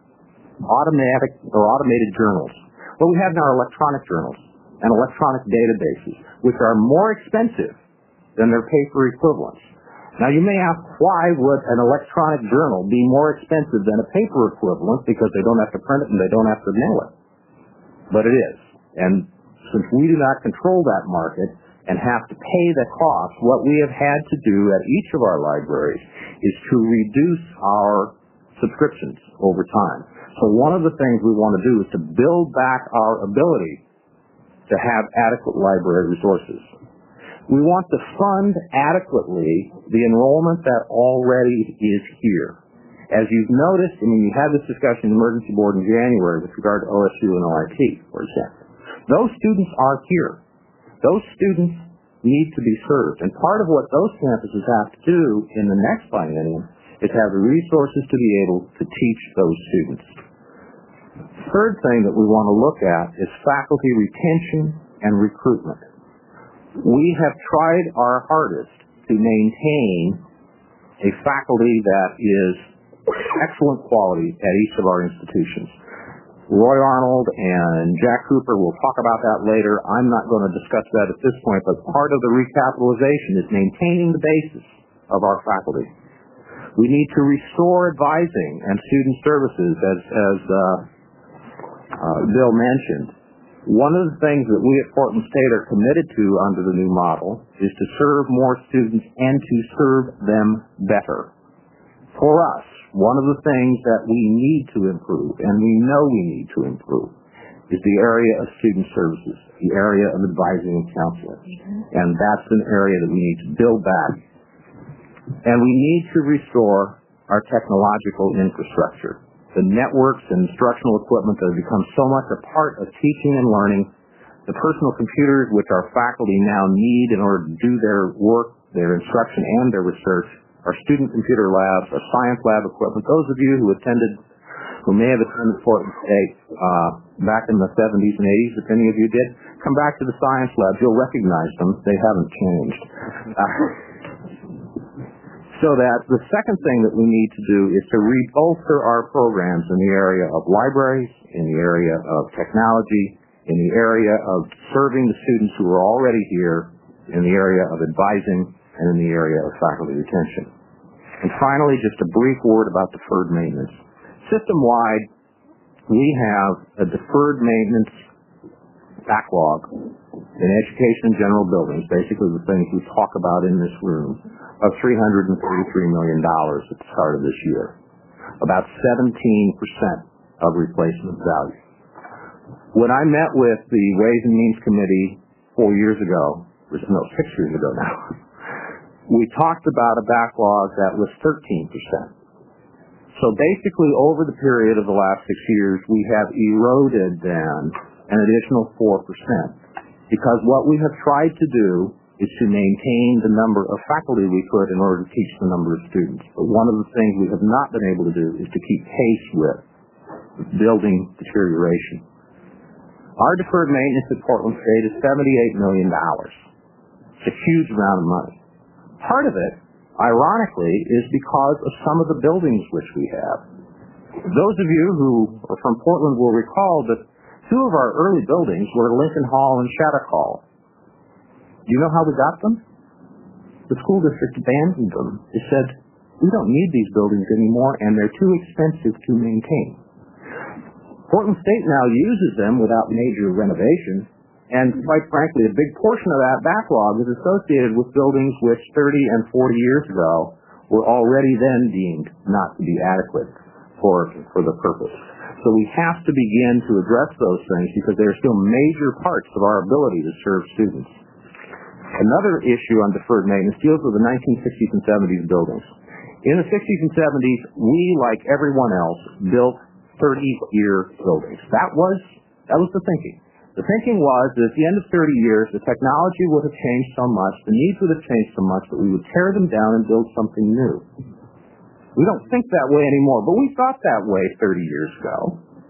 automated journals. What we have now are electronic journals and electronic databases, which are more expensive than their paper equivalents. Now, you may ask, why would an electronic journal be more expensive than a paper equivalent? Because they don't have to print it and they don't have to mail it. But it is. And since we do not control that market and have to pay the cost, what we have had to do at each of our libraries is to reduce our subscriptions over time. So one of the things we want to do is to build back our ability to have adequate library resources. We want to fund adequately the enrollment that already is here. As you've noticed, we had this discussion in the Emergency Board in January with regard to OSU and OIT, for example. Those students are here. Those students need to be served. And part of what those campuses have to do in the next biennium is have the resources to be able to teach those students. Third thing that we want to look at is faculty retention and recruitment. We have tried our hardest to maintain a faculty that is excellent quality at each of our institutions. Roy Arnold and Jack Cooper will talk about that later. I'm not going to discuss that at this point, but part of the recapitalization is maintaining the basis of our faculty. We need to restore advising and student services, as Bill mentioned. One of the things that we at Portland State are committed to under the new model is to serve more students and to serve them better. For us, one of the things that we need to improve, and we know we need to improve, is the area of student services, the area of advising and counseling. And that's an area that we need to build back. And we need to restore our technological infrastructure. The networks and instructional equipment that have become so much a part of teaching and learning, the personal computers which our faculty now need in order to do their work, their instruction, and their research, our student computer labs, our science lab equipment. Those of you who may have attended Portland State back in the 70s and 80s, if any of you did, come back to the science labs. You'll recognize them. They haven't changed. So that the second thing that we need to do is to rebolster our programs in the area of libraries, in the area of technology, in the area of serving the students who are already here, in the area of advising, and in the area of faculty retention. And finally, just a brief word about deferred maintenance. System-wide, we have a deferred maintenance backlog in education and general buildings, basically the things we talk about in this room, of $333 million at the start of this year, about 17% of replacement value. When I met with the Ways and Means Committee 6 years ago now, we talked about a backlog that was 13%. So basically, over the period of the last 6 years, we have eroded then an additional 4%. Because what we have tried to do is to maintain the number of faculty we could in order to teach the number of students. But one of the things we have not been able to do is to keep pace with building deterioration. Our deferred maintenance at Portland State is $78 million. It's a huge amount of money. Part of it, ironically, is because of some of the buildings which we have. Those of you who are from Portland will recall that two of our early buildings were Lincoln Hall and Shattuck Hall. Do you know how we got them? The school district abandoned them. They said, we don't need these buildings anymore, and they're too expensive to maintain. Portland State now uses them without major renovation, and quite frankly, a big portion of that backlog is associated with buildings which 30 and 40 years ago were already then deemed not to be adequate for the purpose. So we have to begin to address those things because they are still major parts of our ability to serve students. Another issue on deferred maintenance deals with the 1960s and 70s buildings. In the 60s and 70s, we, like everyone else, built 30-year buildings. That was the thinking. The thinking was that at the end of 30 years, the technology would have changed so much, the needs would have changed so much that we would tear them down and build something new. We don't think that way anymore, but we thought that way 30 years ago.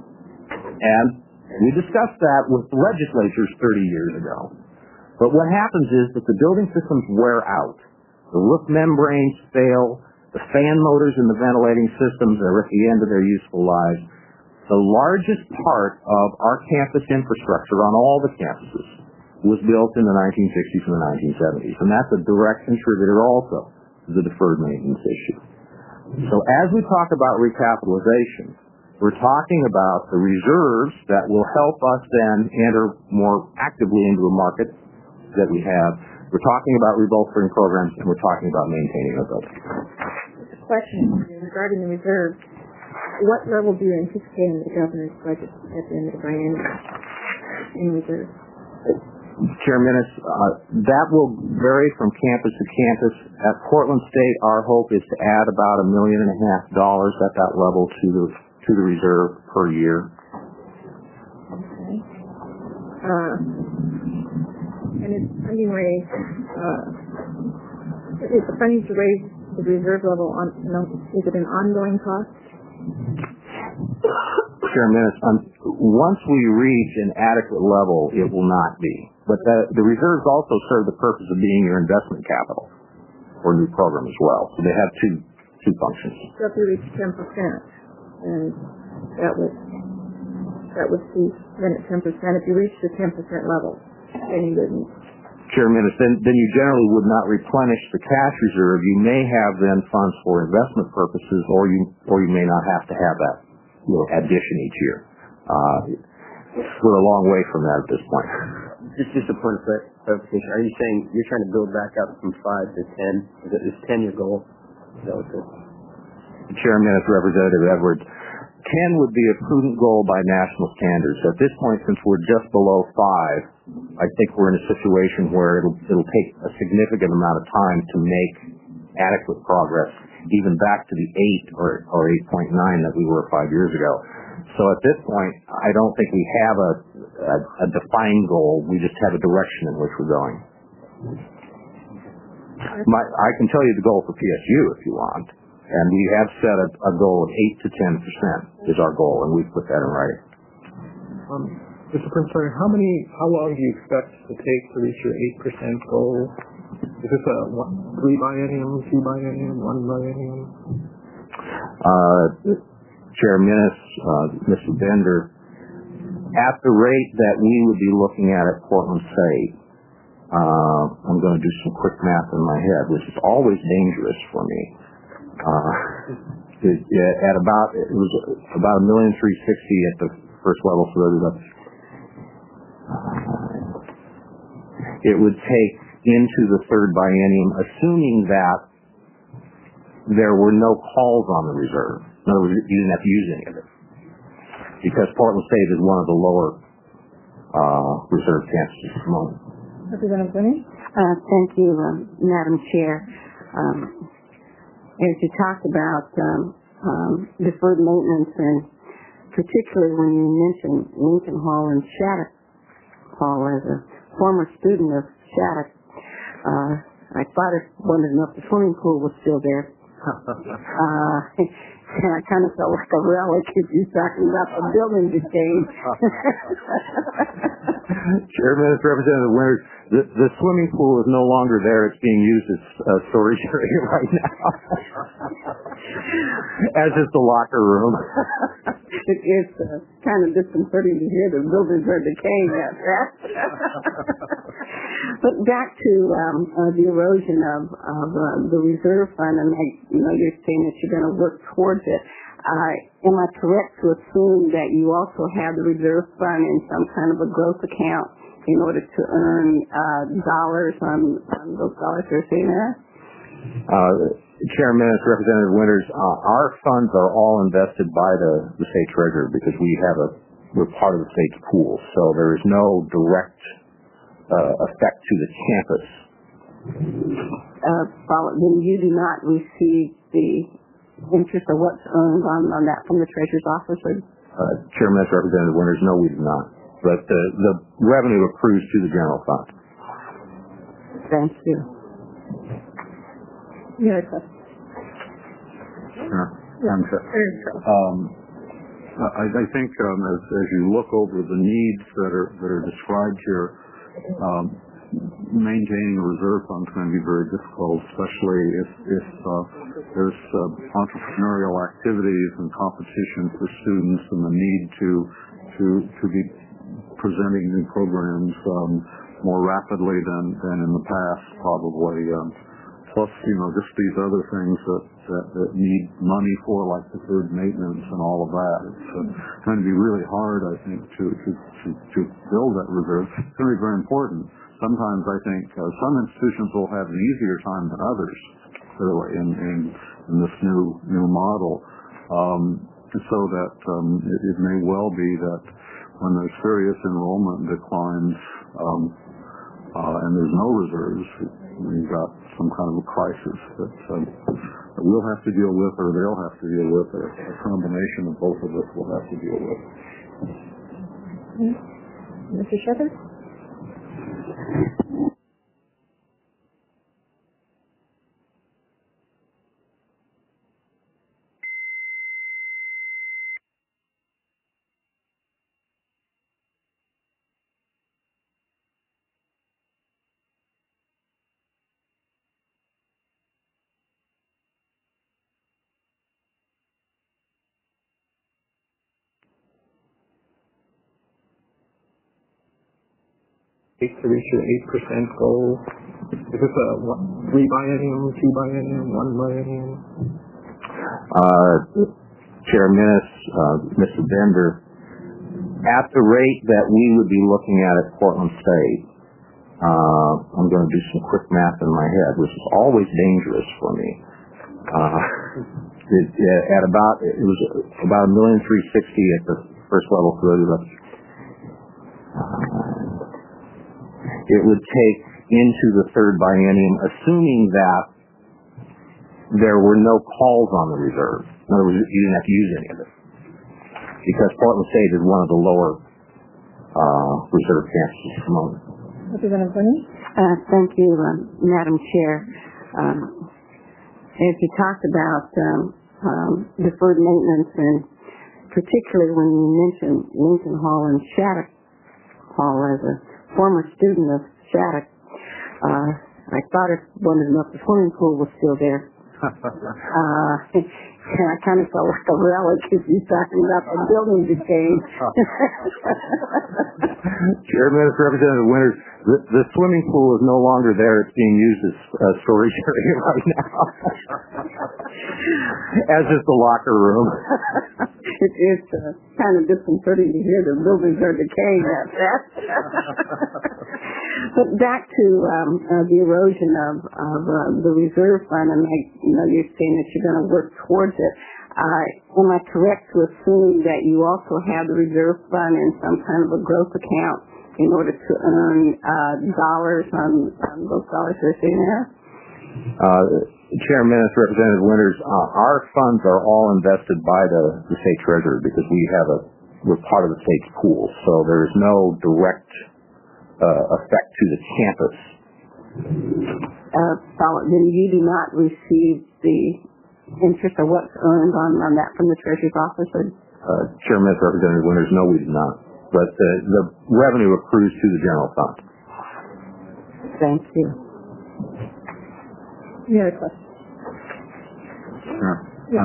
And we discussed that with the legislatures 30 years ago. But what happens is that the building systems wear out. The roof membranes fail. The fan motors in the ventilating systems are at the end of their useful lives. The largest part of our campus infrastructure on all the campuses was built in the 1960s and the 1970s. And that's a direct contributor also to the deferred maintenance issue. So as we talk about recapitalization, we're talking about the reserves that will help us then enter more actively into a market that we have. We're talking about revolving programs, and we're talking about maintaining our buildings. Question regarding the reserve. What level do you anticipate in the governor's budget at the end of the biennium in reserve? Chair Minnis, that will vary from campus to campus. At Portland State, our hope is to add about $1.5 million at that level to the reserve per year. Okay. And is funding raised? Is the funding to raise the reserve level is it an ongoing cost? Chair Minnis, once we reach an adequate level, it will not be. But the reserves also serve the purpose of being your investment capital for a new program as well. So they have two functions. So if you reach 10%, and that would cease then at 10%. If you reach the 10% level, then you wouldn't. Chair Minnis, then you generally would not replenish the cash reserve. You may have then funds for investment purposes, or you may not have to have that addition each year. We're a long way from that at this point. Just a point of clarification. Are you saying you're trying to build back up from 5 to 10? Is 10 your goal? Chair Minnis, Representative Edwards, 10 would be a prudent goal by national standards. At this point, since we're just below 5, I think we're in a situation where it'll take a significant amount of time to make adequate progress, even back to the 8 or 8.9 that we were 5 years ago. So at this point, I don't think we have a defined goal. We just have a direction in which we're going. I can tell you the goal for PSU if you want. And we have set a goal of 8 to 10% is our goal, and we've put that in writing. Mr. Prince, how long do you expect to take to reach your 8% goal? Is this a 3 biennium, 2 biennium, 1 biennium? Chair Minnis, Mr. Bender, at the rate that we would be looking at Portland State, I'm going to do some quick math in my head, which is always dangerous for me. It was about $1,360,000 at the first level, so it would take into the third biennium, assuming that there were no calls on the reserve. In other words, you didn't have to use any of it, because Portland State is one of the lower reserve campuses at the moment. Representative Brennan? Thank you, Madam Chair. As you talked about deferred maintenance, and particularly when you mentioned Lincoln Hall and Shattuck Hall, as a former student of Shattuck, I thought I wondered enough the swimming pool was still there. And I kind of felt like a relic if you're talking about the building decaying. Chairman, Representative Winters, the swimming pool is no longer there. It's being used as a storage area right now, as is the locker room. It's kind of disconcerting to hear the buildings are decaying at that. But back to the erosion of the reserve fund, and you're saying that you're going to work towards it. Am I correct to assume that you also have the reserve fund in some kind of a growth account in order to earn dollars on those dollars you're saying there? Chairman, Representative Winters, our funds are all invested by the state treasurer because we're part of the state's pool, so there is no direct effect to the campus. Then you do not receive the interest of what's earned on that from the treasurer's office? Chairman, Representative Winters, no, we do not. But the revenue accrues to the general fund. Thank you. Yeah, question. I think as you look over the needs that are described here, maintaining a reserve fund is going to be very difficult, especially if there's entrepreneurial activities and competition for students and the need to be presenting new programs more rapidly than in the past, probably. Plus, just these other things that need money for, like deferred maintenance and all of that. It's going to be really hard, I think, to build that reserve. It's going to be very important. Sometimes I think some institutions will have an easier time than others, clearly, in this new model. So that it may well be that when there's serious enrollment declines and there's no reserves, you've got some kind of a crisis that we'll have to deal with, or they'll have to deal with, or a combination of both of us will have to deal with. Mr. Shepherd? To reach your 8% goal? Is this a 3 biennium, 2 biennium, 1 biennium? Chair Minnis, Mr. Bender, at the rate that we would be looking at Portland State, I'm going to do some quick math in my head, which is always dangerous for me. It was about $1,360,000 at the first level for the it would take into the third biennium, assuming that there were no calls on the reserve. In other words, you didn't have to use any of it. Because Portland State is one of the lower reserve campuses at the moment. Representative Quinn? Thank you, Madam Chair. As you talked about deferred maintenance, and particularly when you mentioned Lincoln Hall and Shattuck Hall as a former student of Shattuck, I thought I wondered enough the swimming pool was still there. And I kind of felt like a relic if you're talking about the building decaying. Chairman, Representative Winters, the swimming pool is no longer there. It's being used as a storage area right now, as is the locker room. It's kind of disconcerting to hear the buildings are decaying at that. But back to the erosion of the reserve fund, and you're saying that you're going to work towards it. Am I correct to assume that you also have the reserve fund in some kind of a growth account in order to earn dollars on those dollars you're saying there? Chairman, Representative Winters, our funds are all invested by the state treasurer because we're part of the state's pool, so there is no direct effect to the campus. then you do not receive the interest or what's earned on that from the Treasurer's office? Chairman, Representative Winters, no, we do not. But the revenue accrues to the general fund. Thank you. Any other questions? Sure. Yeah.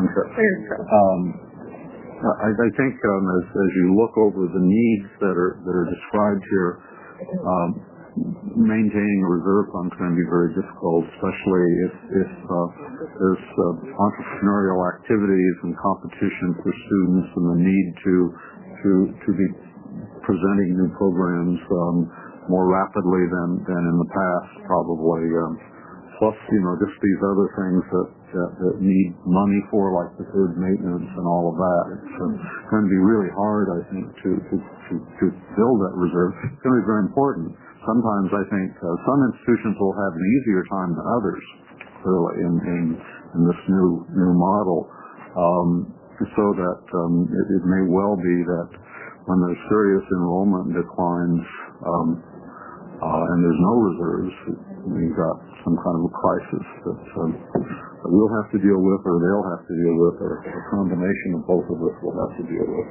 I think as you look over the needs that are described here, maintaining a reserve fund is going to be very difficult, especially if there's entrepreneurial activities and competition for students and the need to be presenting new programs more rapidly than in the past, probably. Plus, just these other things that need money for, like deferred maintenance and all of that. It's going to be really hard, I think, to build that reserve. It's going to be very important. Sometimes I think some institutions will have an easier time than others, clearly, in this new model. So that it may well be that when there's serious enrollment declines and there's no reserves, we've got some kind of a crisis that we'll have to deal with, or they'll have to deal with, or a combination of both of us will have to deal with.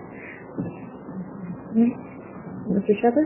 Mr. Shepard?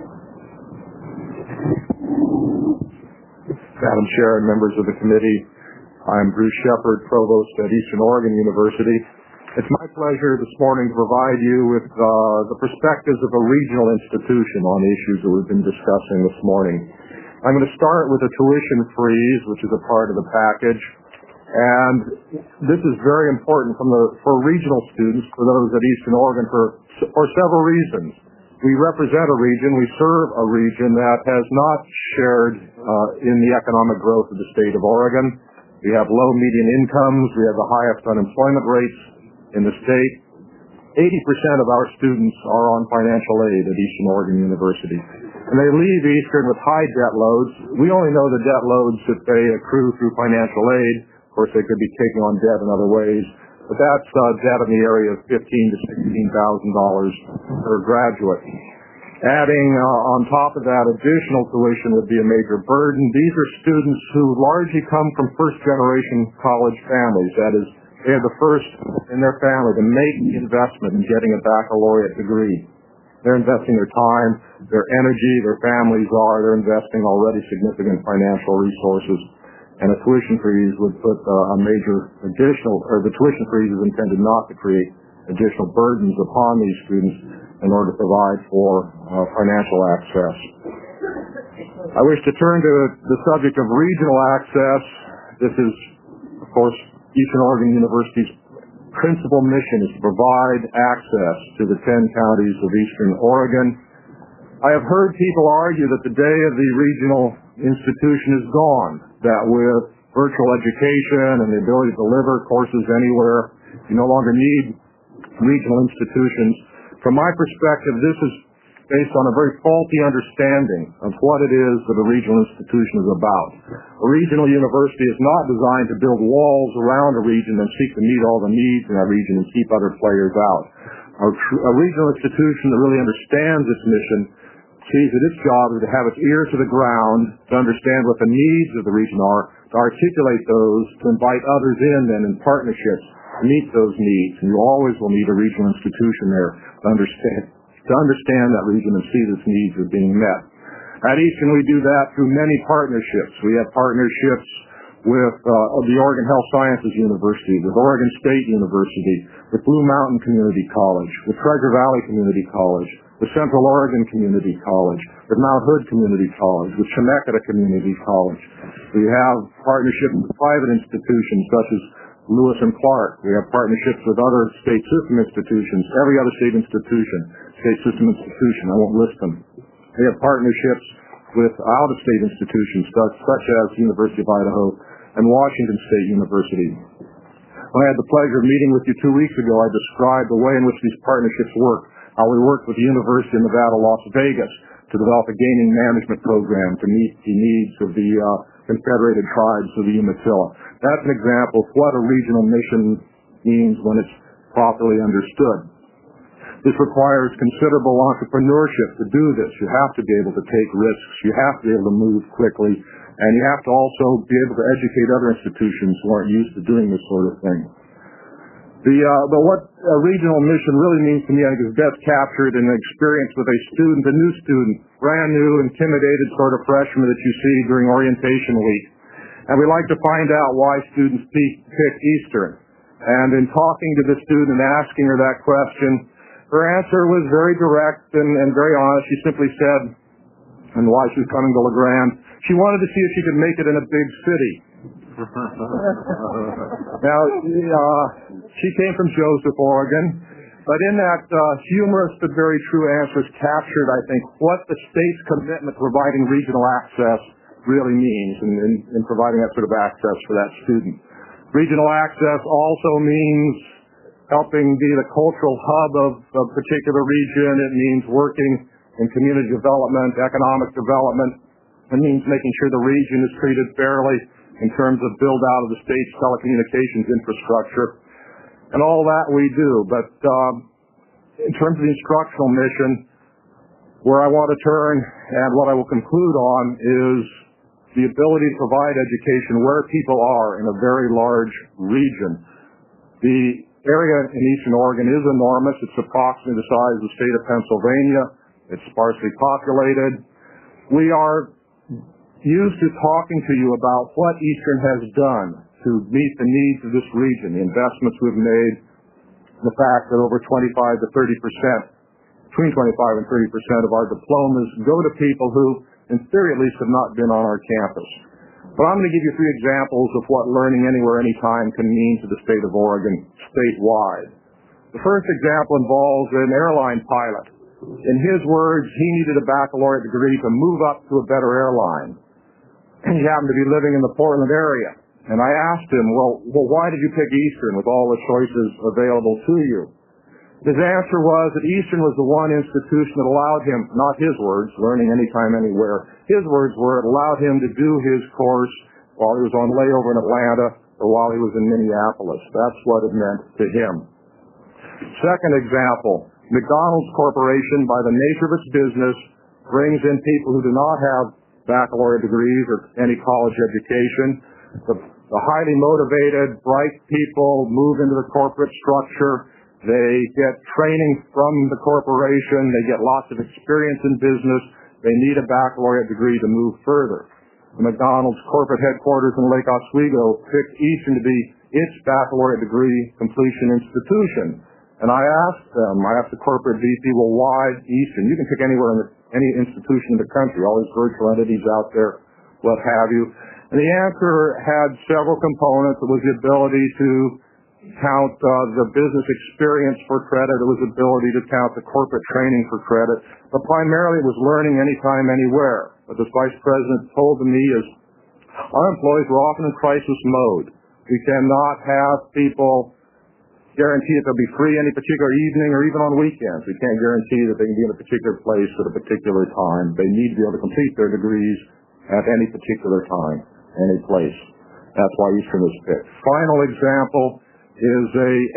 Madam Chair and members of the committee, I'm Bruce Shepard, Provost at Eastern Oregon University. It's my pleasure this morning to provide you with the perspectives of a regional institution on the issues that we've been discussing this morning. I'm going to start with a tuition freeze, which is a part of the package. And this is very important for regional students, for those at Eastern Oregon, for several reasons. We represent a region, we serve a region that has not shared in the economic growth of the state of Oregon. We have low median incomes, we have the highest unemployment rates in the state. 80% of our students are on financial aid at Eastern Oregon University. And they leave Eastern with high debt loads. We only know the debt loads that they accrue through financial aid. Of course, they could be taking on debt in other ways. But that's debt in the area of $15,000 to $16,000 per graduate. Adding on top of that additional tuition would be a major burden. These are students who largely come from first-generation college families. That is, they are the first in their family to make the investment in getting a baccalaureate degree. They're investing their time, their energy, their families they're investing already significant financial resources. And a tuition freeze would put the tuition freeze is intended not to create additional burdens upon these students in order to provide for financial access. I wish to turn to the subject of regional access. This is, of course, Eastern Oregon University's principal mission is to provide access to the 10 counties of Eastern Oregon. I have heard people argue that the day of the regional institution is gone, that with virtual education and the ability to deliver courses anywhere, you no longer need regional institutions. From my perspective, this is based on a very faulty understanding of what it is that a regional institution is about. A regional university is not designed to build walls around a region and seek to meet all the needs in that region and keep other players out. A regional institution that really understands its mission sees that its job is to have its ear to the ground, to understand what the needs of the region are, to articulate those, to invite others in then in partnerships to meet those needs. And you always will need a regional institution there to understand that region and see that its needs are being met. At Eastern, we do that through many partnerships. We have partnerships with the Oregon Health Sciences University, with Oregon State University, with Blue Mountain Community College, with Treasure Valley Community College, with Central Oregon Community College, with Mount Hood Community College, with Chemeketa Community College. We have partnerships with private institutions such as Lewis and Clark. We have partnerships with other state system institutions, every other state system institution, I won't list them. We have partnerships with out-of-state institutions such as University of Idaho and Washington State University. When I had the pleasure of meeting with you 2 weeks ago, I described the way in which these partnerships work, how we worked with the University of Nevada, Las Vegas to develop a gaming management program to meet the needs of the Confederated Tribes of the Umatilla. That's an example of what a regional mission means when it's properly understood. This requires considerable entrepreneurship to do this. You have to be able to take risks. You have to be able to move quickly. And you have to also be able to educate other institutions who aren't used to doing this sort of thing. But what a regional mission really means to me, I think, is best captured in an experience with a student, a new student, brand new, intimidated sort of freshman that you see during orientation week. And we like to find out why students pick Eastern. And in talking to the student and asking her that question, her answer was very direct and very honest. She simply said, and why she was coming to LeGrand, she wanted to see if she could make it in a big city. Now, she came from Joseph, Oregon, but in that humorous but very true answer is captured, I think, what the state's commitment to providing regional access really means in providing that sort of access for that student. Regional access also means helping be the cultural hub of a particular region. It means working in community development, economic development. It means making sure the region is treated fairly in terms of build out of the state's telecommunications infrastructure. And all that we do. But in terms of the instructional mission, where I want to turn and what I will conclude on is the ability to provide education where people are in a very large region. The area in Eastern Oregon is enormous. It's approximately the size of the state of Pennsylvania. It's sparsely populated. We are used to talking to you about what Eastern has done to meet the needs of this region, the investments we've made, the fact that over 25 to 30%, between 25 and 30% of our diplomas go to people who, in theory at least, have not been on our campus. But I'm going to give you 3 examples of what learning anywhere, anytime can mean to the state of Oregon statewide. The first example involves an airline pilot. In his words, he needed a baccalaureate degree to move up to a better airline. He happened to be living in the Portland area. And I asked him, well, why did you pick Eastern with all the choices available to you? His answer was that Eastern was the one institution that allowed him, not his words, learning anytime, anywhere. His words were it allowed him to do his course while he was on layover in Atlanta or while he was in Minneapolis. That's what it meant to him. Second example, McDonald's Corporation, by the nature of its business, brings in people who do not have baccalaureate degrees or any college education. The highly motivated, bright people move into the corporate structure. They get training from the corporation. They get lots of experience in business. They need a baccalaureate degree to move further. The McDonald's corporate headquarters in Lake Oswego picked Eastern to be its baccalaureate degree completion institution. And I asked the corporate VP, well, why Eastern? You can pick anywhere in any institution in the country, all these virtual entities out there, what have you. And the answer had several components. It was the ability to count the business experience for credit. It was the ability to count the corporate training for credit. But primarily it was learning anytime, anywhere. What this vice president told me is our employees were often in crisis mode. We cannot have people guarantee that they'll be free any particular evening or even on weekends. We can't guarantee that they can be in a particular place at a particular time. They need to be able to complete their degrees at any particular time, any place. That's why Eastern was picked. Final example is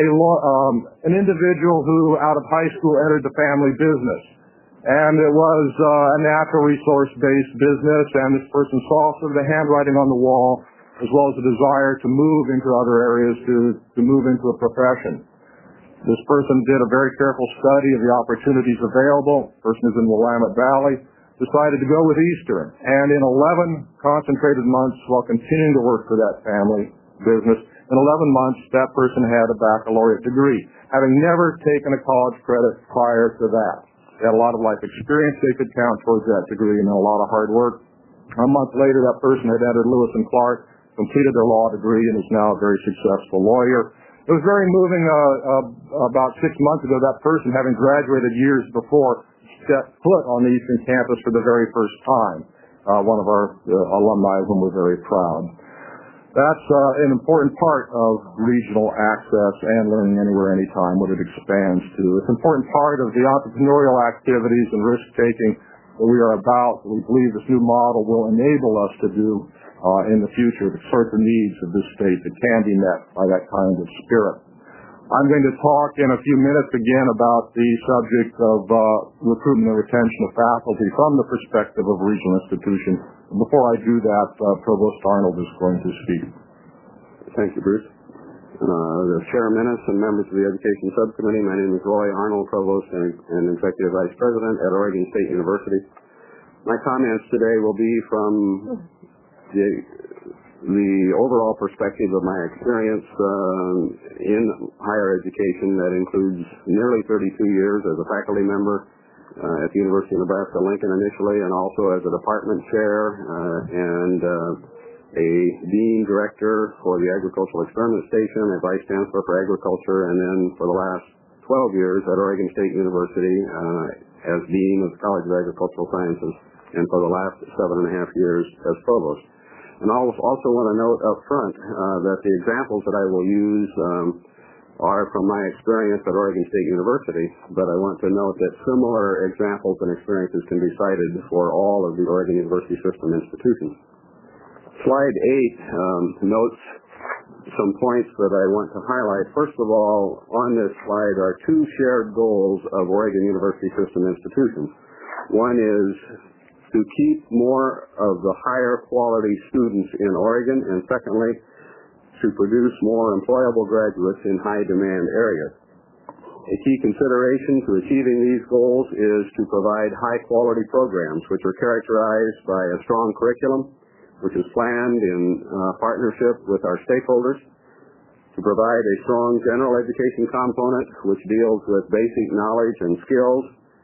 an individual who, out of high school, entered the family business. And it was a natural resource-based business, and this person saw sort of the handwriting on the wall, as well as a desire to move into other areas, to move into a profession. This person did a very careful study of the opportunities available. The person is in Willamette Valley, decided to go with Eastern. And in 11 concentrated months, while continuing to work for that family business, in 11 months, that person had a baccalaureate degree, having never taken a college credit prior to that. They had a lot of life experience they could count towards that degree, and then a lot of hard work. A month later, that person had entered Lewis and Clark, completed their law degree, and is now a very successful lawyer. It was very moving. About 6 months ago, that person, having graduated years before, stepped foot on the Eastern campus for the very first time. One of our alumni of whom we're very proud. That's an important part of regional access and learning anywhere, anytime, what it expands to. It's an important part of the entrepreneurial activities and risk-taking that we are about. We believe this new model will enable us to do in the future, the sorts of needs of this state that can be met by that kind of spirit. I'm going to talk in a few minutes again about the subject of recruitment and retention of faculty from the perspective of a regional institution Before I do that, Provost Arnold is going to speak. Thank you, Bruce. The Chair Menace and members of the Education Subcommittee, my name is Roy Arnold, Provost and Executive Vice President at Oregon State University. My comments today will be from the overall perspective of my experience in higher education that includes nearly 32 years as a faculty member at the University of Nebraska-Lincoln initially, and also as a department chair and a dean director for the Agricultural Experiment Station, a vice chancellor for agriculture, and then for the last 12 years at Oregon State University as dean of the College of Agricultural Sciences, and for the last 7.5 years as provost. And I also want to note up front that the examples that I will use are from my experience at Oregon State University, but I want to note that similar examples and experiences can be cited for all of the Oregon University System institutions. Slide 8 notes some points that I want to highlight. First of all, on this slide are two shared goals of Oregon University System institutions. One is to keep more of the higher quality students in Oregon, and secondly, to produce more employable graduates in high demand areas. A key consideration to achieving these goals is to provide high quality programs which are characterized by a strong curriculum, which is planned in partnership with our stakeholders, to provide a strong general education component which deals with basic knowledge and skills,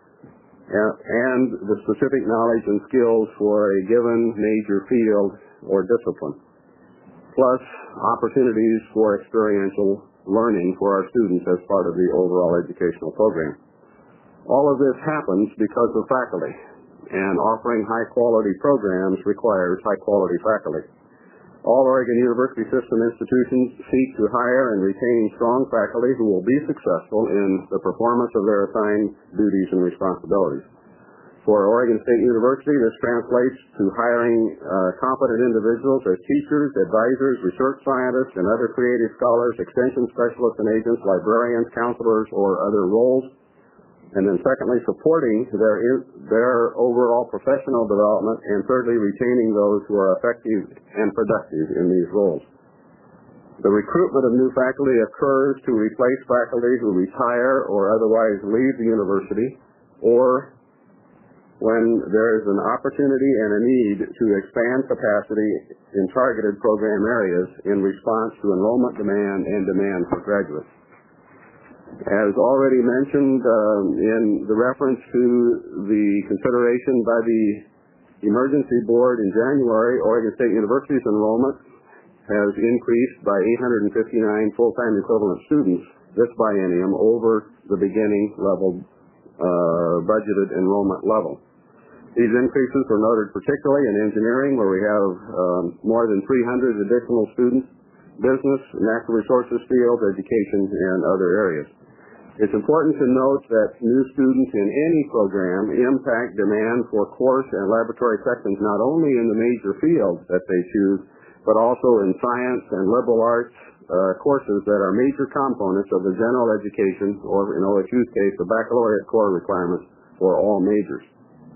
and the specific knowledge and skills for a given major field or discipline, plus opportunities for experiential learning for our students as part of the overall educational program. All of this happens because of faculty, and offering high-quality programs requires high-quality faculty. All Oregon University System institutions seek to hire and retain strong faculty who will be successful in the performance of their assigned duties and responsibilities. For Oregon State University, this translates to hiring competent individuals as teachers, advisors, research scientists, and other creative scholars, extension specialists and agents, librarians, counselors, or other roles. And then secondly, supporting their overall professional development, and thirdly, retaining those who are effective and productive in these roles. The recruitment of new faculty occurs to replace faculty who retire or otherwise leave the university, or when there is an opportunity and a need to expand capacity in targeted program areas in response to enrollment demand and demand for graduates. As already mentioned in the reference to the consideration by the Emergency Board in January, Oregon State University's enrollment has increased by 859 full-time equivalent students this biennium over the beginning level budgeted enrollment level. These increases were noted particularly in engineering, where we have more than 300 additional students, business, natural resources fields, education, and other areas. It's important to note that new students in any program impact demand for course and laboratory sections not only in the major fields that they choose, but also in science and liberal arts courses that are major components of the general education, or in OSU's case, the baccalaureate core requirements for all majors.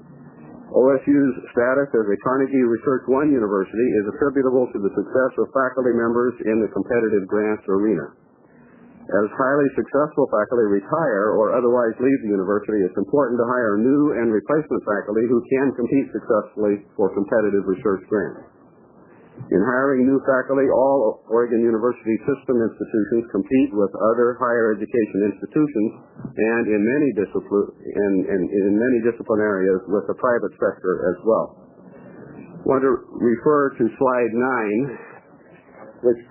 OSU's status as a Carnegie Research One university is attributable to the success of faculty members in the competitive grants arena. As highly successful faculty retire or otherwise leave the university, it's important to hire new and replacement faculty who can compete successfully for competitive research grants. In hiring new faculty, all Oregon University System institutions compete with other higher education institutions, and in many discipline areas with the private sector as well. I want to refer to slide 9, which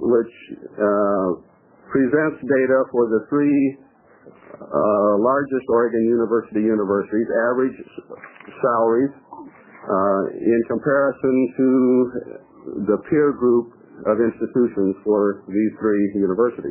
presents data for the three largest Oregon universities, average salaries in comparison to the peer group of institutions for these three universities.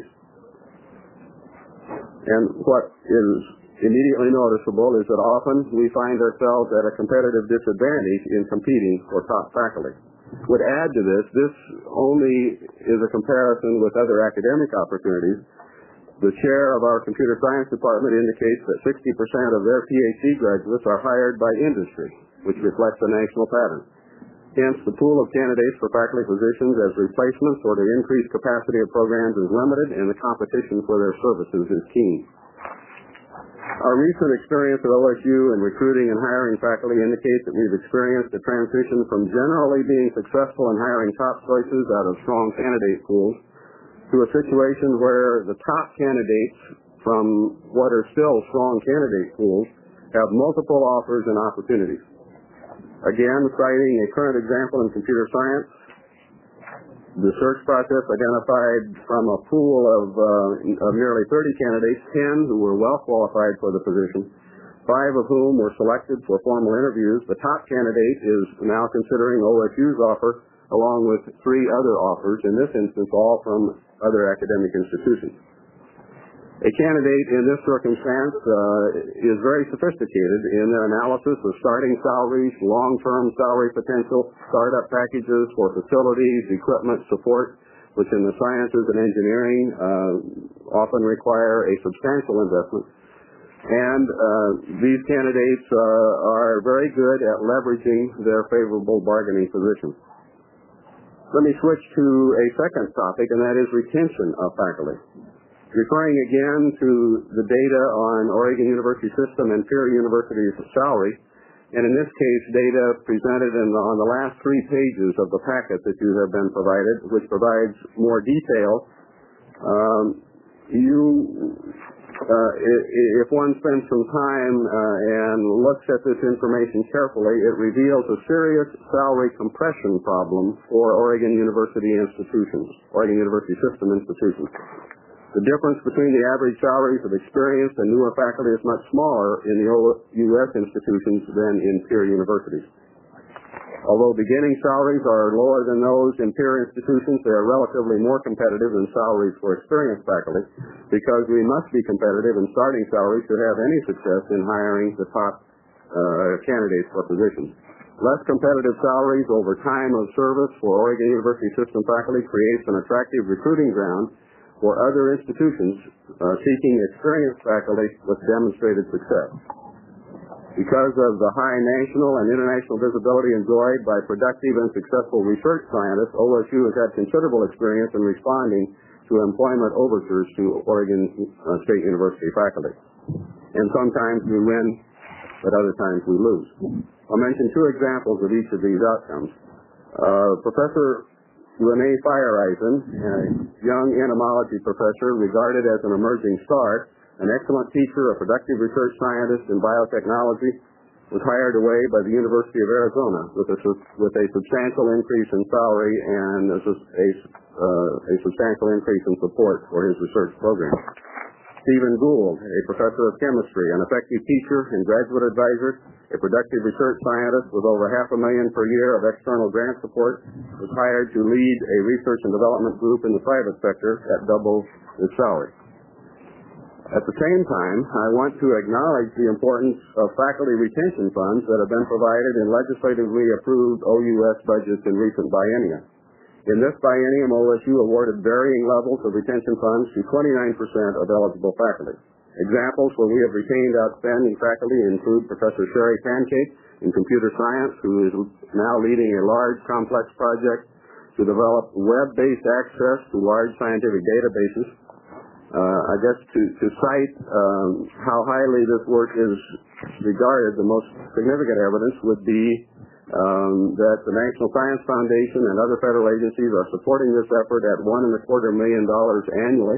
And what is immediately noticeable is that often we find ourselves at a competitive disadvantage in competing for top faculty. Would add to this only is a comparison with other academic opportunities. The chair of our computer science department indicates that 60% of their PhD graduates are hired by industry, which reflects a national pattern. Hence, the pool of candidates for faculty positions as replacements or to increase capacity of programs is limited, and the competition for their services is keen. Our recent experience at OSU in recruiting and hiring faculty indicates that we've experienced a transition from generally being successful in hiring top choices out of strong candidate pools to a situation where the top candidates from what are still strong candidate pools have multiple offers and opportunities. Again, citing a current example in computer science, the search process identified from a pool of nearly 30 candidates, 10 who were well qualified for the position, 5 of whom were selected for formal interviews. The top candidate is now considering OSU's offer, along with 3 other offers, in this instance all from other academic institutions. A candidate in this circumstance is very sophisticated in their analysis of starting salaries, long-term salary potential, startup packages for facilities, equipment, support, which in the sciences and engineering often require a substantial investment. And these candidates are very good at leveraging their favorable bargaining position. Let me switch to a second topic, and that is retention of faculty. Referring again to the data on Oregon University System and peer universities' salary, and in this case data presented on the last 3 pages of the packet that you have been provided, which provides more detail, if one spends some time and looks at this information carefully, it reveals a serious salary compression problem for Oregon University institutions, Oregon University System institutions. The difference between the average salaries of experienced and newer faculty is much smaller in the U.S. institutions than in peer universities. Although beginning salaries are lower than those in peer institutions, they are relatively more competitive than salaries for experienced faculty because we must be competitive in starting salaries to have any success in hiring the top candidates for positions. Less competitive salaries over time of service for Oregon University System faculty creates an attractive recruiting ground for other institutions seeking experienced faculty with demonstrated success. Because of the high national and international visibility enjoyed by productive and successful research scientists, OSU has had considerable experience in responding to employment overtures to Oregon State University faculty. And sometimes we win, but other times we lose. I'll mention 2 examples of each of these outcomes. Professor Renee Feiereisen, a young entomology professor regarded as an emerging star, an excellent teacher, a productive research scientist in biotechnology, was hired away by the University of Arizona with a substantial increase in salary and a substantial increase in support for his research program. Stephen Gould, a professor of chemistry, an effective teacher and graduate advisor, a productive research scientist with over $500,000 per year of external grant support, was hired to lead a research and development group in the private sector at double his salary. At the same time, I want to acknowledge the importance of faculty retention funds that have been provided in legislatively approved OUS budgets in recent biennia. In this biennium, OSU awarded varying levels of retention funds to 29% of eligible faculty. Examples where we have retained outstanding faculty include Professor Sherry Pancake in computer science, who is now leading a large, complex project to develop web-based access to large scientific databases. I guess to cite how highly this work is regarded, the most significant evidence would be that the National Science Foundation and other federal agencies are supporting this effort at $1.25 million annually.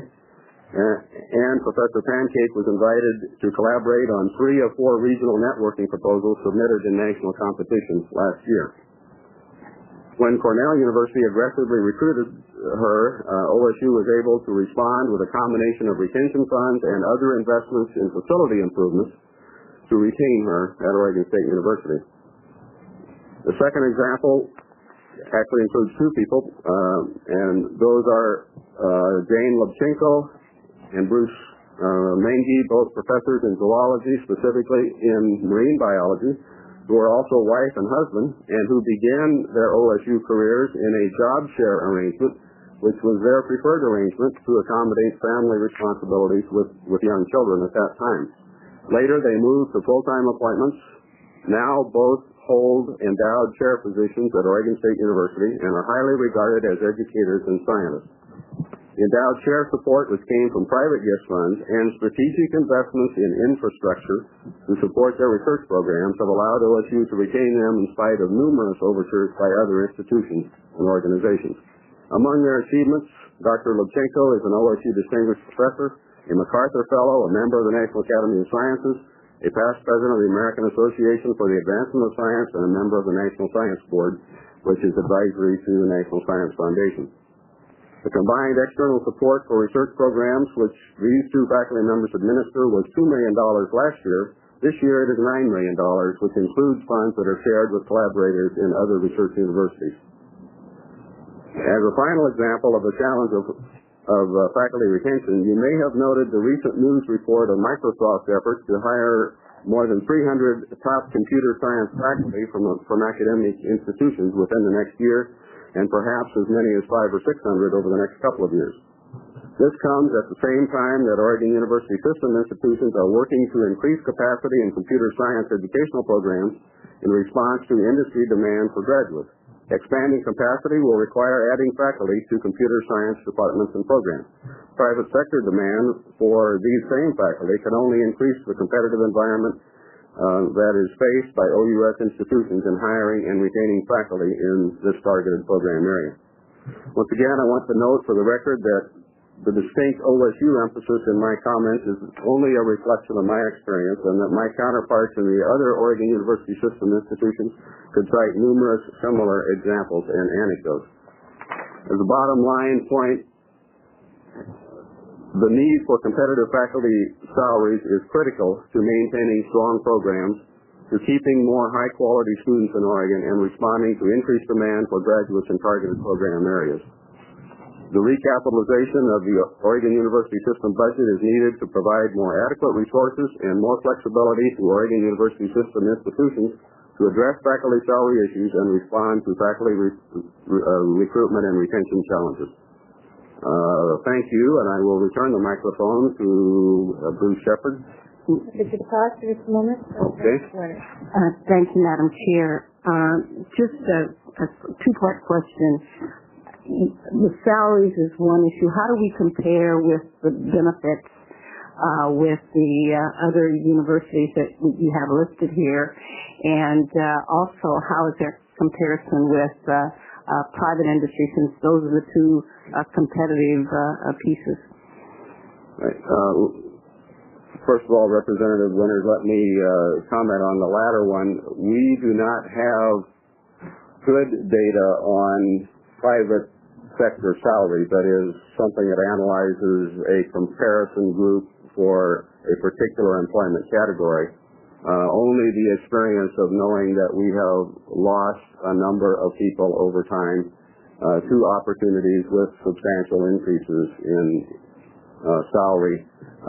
And Professor Pancake was invited to collaborate on 3 of 4 regional networking proposals submitted in national competitions last year. When Cornell University aggressively recruited her, OSU was able to respond with a combination of retention funds and other investments in facility improvements to retain her at Oregon State University. The second example actually includes 2 people, and those are Jane Lubchenko and Bruce Mengi, both professors in zoology, specifically in marine biology, who are also wife and husband, and who began their OSU careers in a job share arrangement, which was their preferred arrangement to accommodate family responsibilities with young children at that time. Later, they moved to full-time appointments. Now, both hold endowed chair positions at Oregon State University and are highly regarded as educators and scientists. The endowed chair support which came from private gift funds and strategic investments in infrastructure to support their research programs have allowed OSU to retain them in spite of numerous overtures by other institutions and organizations. Among their achievements, Dr. Lubchenko is an OSU Distinguished Professor, a MacArthur Fellow, a member of the National Academy of Sciences, a past president of the American Association for the Advancement of Science, and a member of the National Science Board, which is advisory to the National Science Foundation. The combined external support for research programs, which these two faculty members administer, was $2 million last year. This year it is $9 million, which includes funds that are shared with collaborators in other research universities. As a final example of the challenge of faculty retention, you may have noted the recent news report of Microsoft's efforts to hire more than 300 top computer science faculty from academic institutions within the next year, and perhaps as many as 500 or 600 over the next couple of years. This comes at the same time that Oregon University system institutions are working to increase capacity in computer science educational programs in response to industry demand for graduates. Expanding capacity will require adding faculty to computer science departments and programs. Private sector demand for these same faculty can only increase the competitive environment that is faced by OUS institutions in hiring and retaining faculty in this targeted program area. Once again, I want to note for the record that the distinct OSU emphasis in my comments is only a reflection of my experience, and that my counterparts in the other Oregon University system institutions could cite numerous similar examples and anecdotes. As a bottom line point, the need for competitive faculty salaries is critical to maintaining strong programs, to keeping more high-quality students in Oregon, and responding to increased demand for graduates in targeted program areas. The recapitalization of the Oregon University system budget is needed to provide more adequate resources and more flexibility to Oregon University system institutions to address faculty salary issues and respond to faculty recruitment and retention challenges. Thank you, and I will return the microphone to Bruce Shepard. Could you pause for just a moment? Okay. Thank you, Madam Chair. Just a two-part question. The salaries is one issue. How do we compare with the benefits with the other universities that you have listed here? And also, how is there comparison with private industry, since those are the two competitive pieces? Right. First of all, Representative Winters, let me comment on the latter one. We do not have good data on private sector salaries. That is something that analyzes a comparison group for a particular employment category. Only the experience of knowing that we have lost a number of people over time to opportunities with substantial increases in salary.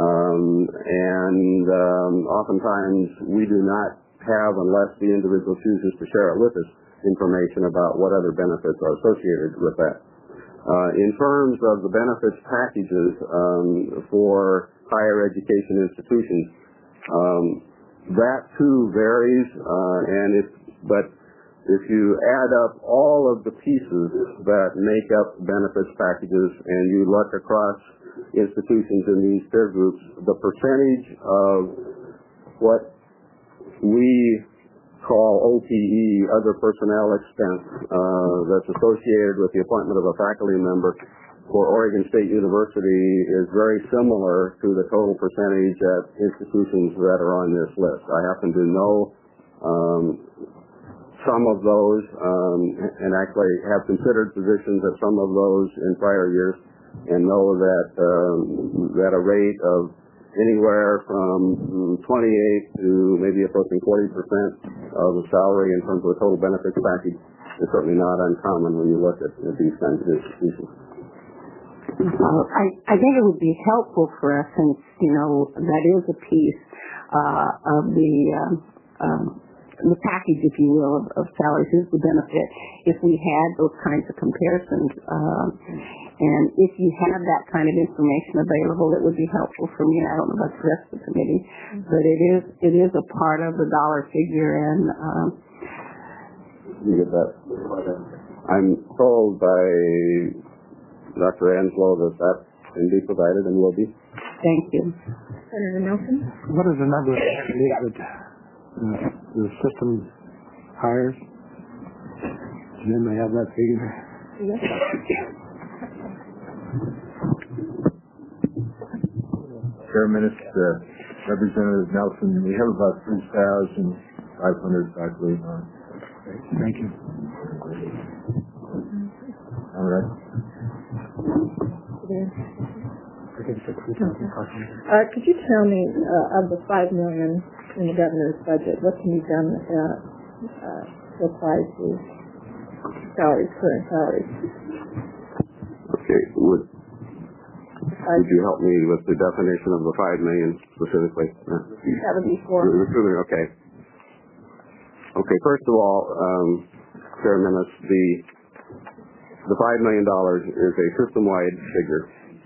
Oftentimes we do not have, unless the individual chooses to share it with us, information about what other benefits are associated with that. In terms of the benefits packages for higher education institutions, that too varies, but if you add up all of the pieces that make up benefits packages and you look across institutions in these peer groups, the percentage of what we call OPE, other personnel expense, that's associated with the appointment of a faculty member for Oregon State University is very similar to the total percentage at institutions that are on this list. I happen to know some of those and actually have considered positions at some of those in prior years, and know that a rate of anywhere from 28 to maybe approaching 40% of the salary in terms of the total benefits package is certainly not uncommon when you look at these kinds of institutions. I think it would be helpful for us, since, that is a piece of the package, if you will, of salaries is the benefit, if we had those kinds of comparisons. And if you have that kind of information available, it would be helpful for me. I don't know about the rest of the committee, but it is a part of the dollar figure. And You get that? I'm told by Dr. Anslow that can be provided and will be. Thank you. Senator Nelson? What is the number of candidates that the system hires? Does anybody have that figure? Yes. Chairman, Representative Nelson, we have about 3,500 faculty. Thank you. All right. Could you tell me, of the $5 million in the governor's budget, what can be done with that to apply to salaries, current salaries? Okay. Would you help me with the definition of the $5 million specifically? That would be for. Okay. Okay. First of all, Chairman, the $5 million is a system-wide figure,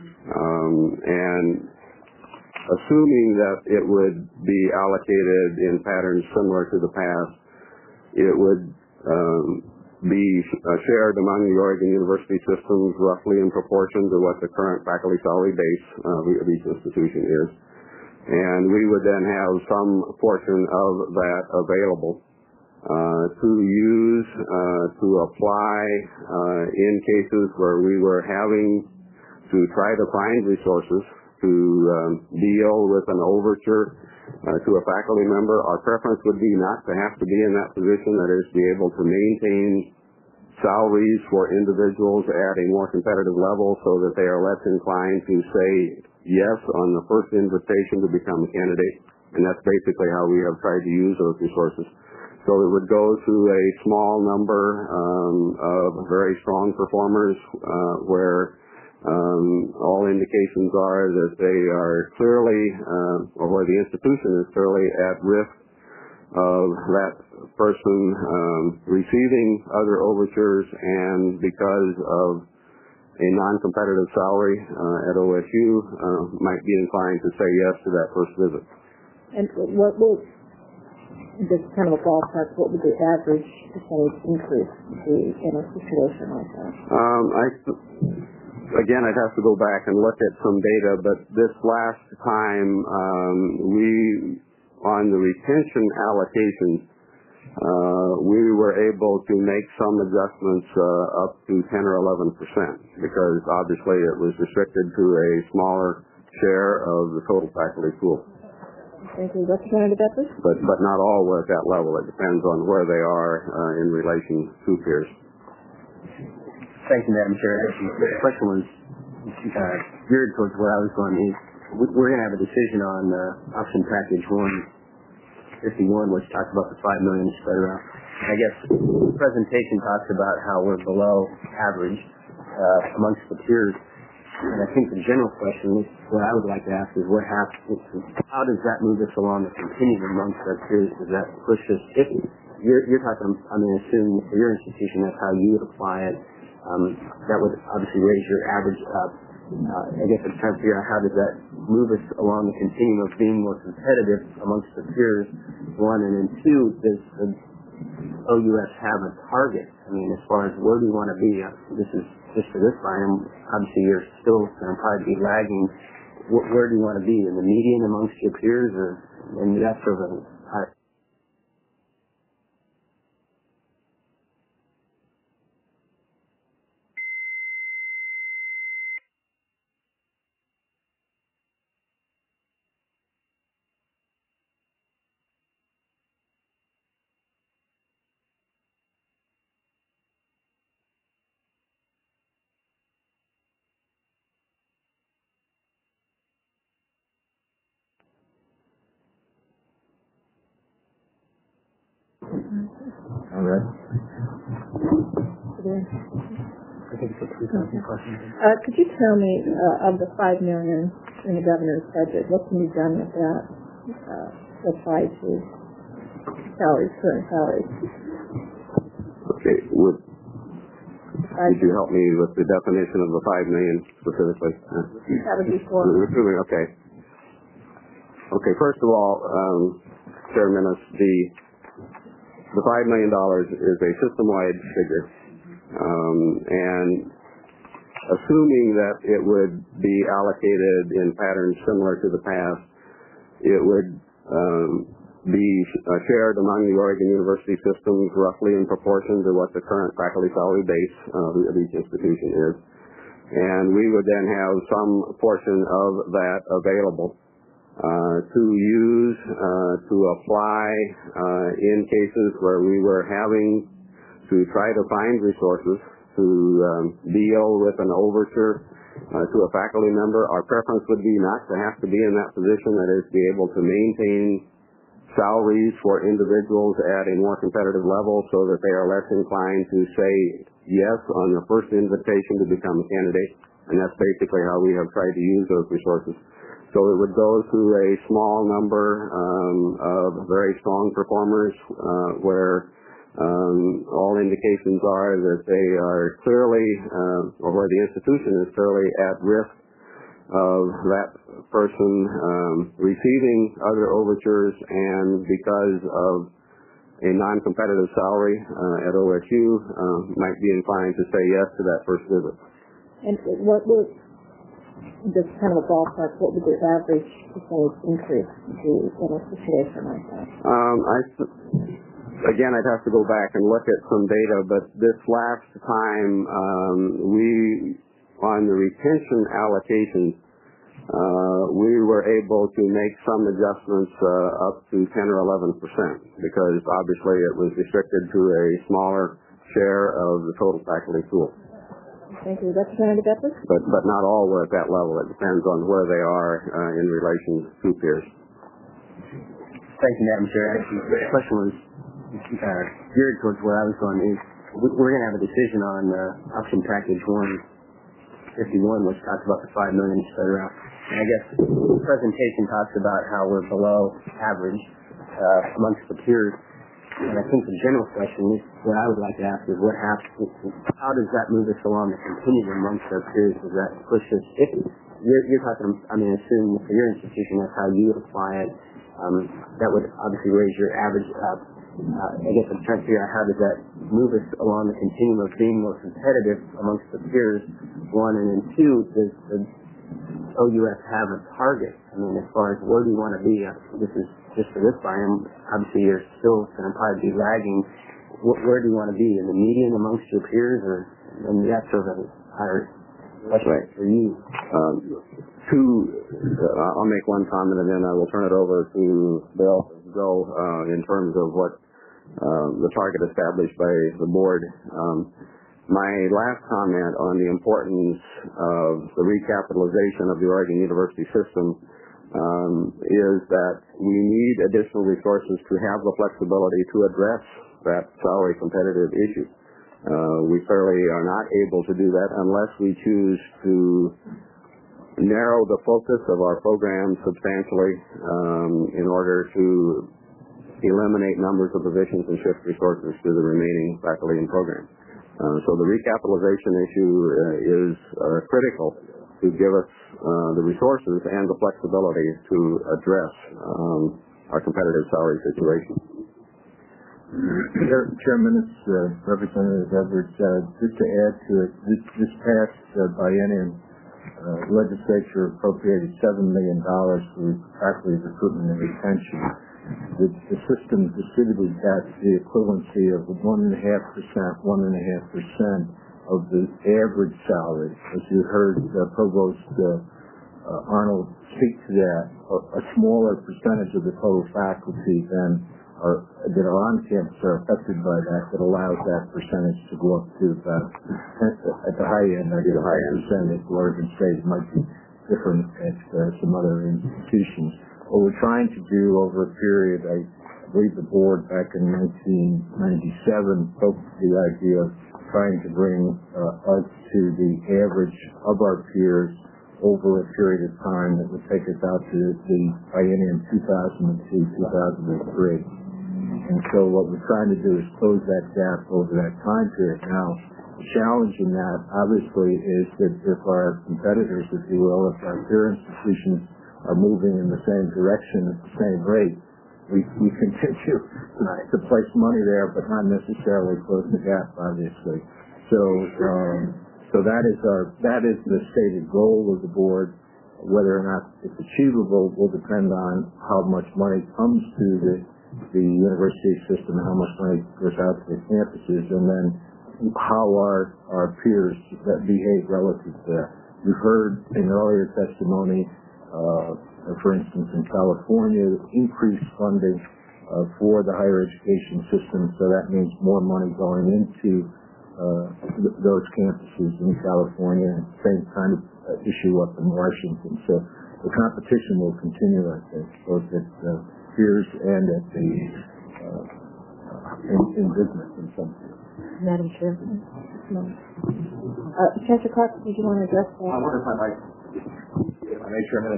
and assuming that it would be allocated in patterns similar to the past, it would be shared among the Oregon University systems roughly in proportion to what the current faculty salary base of each institution is. And we would then have some portion of that available to use, to apply in cases where we were having to try to find resources to deal with an overture to a faculty member. Our preference would be not to have to be in that position, that is, be able to maintain salaries for individuals at a more competitive level so that they are less inclined to say yes on the first invitation to become a candidate. And that's basically how we have tried to use those resources. So it would go to a small number of very strong performers where all indications are that they are clearly, or where the institution is clearly at risk of that person receiving other overtures, and because of a non-competitive salary at OSU, might be inclined to say yes to that first visit. And what will, just kind of a ballpark, what would the average percentage increase be in a situation like that? Again, I'd have to go back and look at some data, but this last time on the retention allocations, we were able to make some adjustments up to 10 or 11%, because obviously it was restricted to a smaller share of the total faculty pool. Thank you. Representative Edwards? But not all were at that level. It depends on where they are in relation to peers. Thank you, Madam Chair. Actually, the question was geared towards where I was going. We're going to have a decision on option package 151, which talks about the $5 million spread around. I guess the presentation talks about how we're below average amongst the peers. And I think the general question, what I would like to ask, is what happens? How does that move us along the continuum amongst our peers? Does that push us? If you're talking, I mean, assuming for your institution, that's how you would apply it. That would obviously raise your average up. I guess I'm trying to figure out how does that move us along the continuum of being more competitive amongst the peers, one, and then two, does the OUS have a target? I mean, as far as where do you want to be? This is just for this line. Obviously, you're still going to probably be lagging. Where do you want to be? In the median amongst your peers, or and that's sort of a high. All right. Could you tell me, of the $5 million in the governor's budget, what can be done with that to apply to salaries, current salaries? Okay. Would you help me with the definition of the $5 million specifically? That would be for. Okay. Okay. First of all, Chairman, the $5 million is a system-wide figure, and assuming that it would be allocated in patterns similar to the past, it would be shared among the Oregon University systems roughly in proportion to what the current faculty salary base of each institution is. And we would then have some portion of that available to use, to apply in cases where we were having to try to find resources to deal with an overture to a faculty member. Our preference would be not to have to be in that position, that is, be able to maintain salaries for individuals at a more competitive level so that they are less inclined to say yes on the first invitation to become a candidate. And that's basically how we have tried to use those resources. So it would go to a small number of very strong performers where all indications are that they are clearly, or where the institution is clearly at risk of that person receiving other overtures, and because of a non-competitive salary at OSU, might be inclined to say yes to that first visit. And what would, just kind of a ballpark, what would the average percentage increase be in a situation like that? Again, I'd have to go back and look at some data, but this last time, on the retention allocation, we were able to make some adjustments up to 10 or 11%, because obviously it was restricted to a smaller share of the total faculty pool. Thank you. Representative Edwards? But not all were at that level. It depends on where they are in relation to peers. Thank you, Madam Chair. Actually, the question was geared towards where I was going. We're going to have a decision on option package 151, which talks about the $5 million spread around. And I guess the presentation talks about how we're below average amongst the peers. And I think the general question is, what I would like to ask is, what happens? How does that move us along the continuum amongst our peers? Does that push us? If you're talking, I mean, assume for your institution that's how you would apply it. That would obviously raise your average up. I guess I'm trying to figure out how does that move us along the continuum of being more competitive amongst the peers, one, and then two, does the OUS have a target? I mean, as far as where do you want to be? This is just for this biome. Obviously, you're still going to probably be lagging. Where do you want to be? In the median amongst your peers, or and that's sort of a higher question for you? I'll make one comment and then I will turn it over to Bill in terms of what the target established by the board. My last comment on the importance of the recapitalization of the Oregon University system is that we need additional resources to have the flexibility to address that salary competitive issue. We clearly are not able to do that unless we choose to narrow the focus of our program substantially in order to eliminate numbers of positions and shift resources to the remaining faculty and program. So the recapitalization issue is critical to give us the resources and the flexibility to address our competitive salary situation. Chairman, it's Representative Edwards. Just to add to it, this past biennium, legislature appropriated $7 million for faculty recruitment and retention. The system distributed that to the equivalency of 1.5% of the average salary. As you heard Provost Arnold speak to that, a smaller percentage of the total faculty that are on campus are affected by that allows that percentage to go up to about, at the high end, maybe the higher percentage. Oregon State might be different at some other institutions. What we're trying to do over a period, I believe the board back in 1997 focused the idea of trying to bring us to the average of our peers over a period of time that would take us out to the biennium 2002-2003. And so what we're trying to do is close that gap over that time period. Now, the challenge in that, obviously, is that if our competitors, if you will, if our peer institutions are moving in the same direction at the same rate, we continue to place money there, but not necessarily close the gap, obviously. So that is the stated goal of the board. Whether or not it's achievable will depend on how much money comes to the university system and how much money goes out to the campuses, and then how our peers that behave relative to that. You've heard in earlier testimony, for instance, in California, increased funding for the higher education system, so that means more money going into those campuses in California, and same kind of issue up in Washington. So the competition will continue, I think, both at peers and at the in business in some fields. Madam Chair. Chancellor Clark, did you want to address that? I wonder if I might Chairman,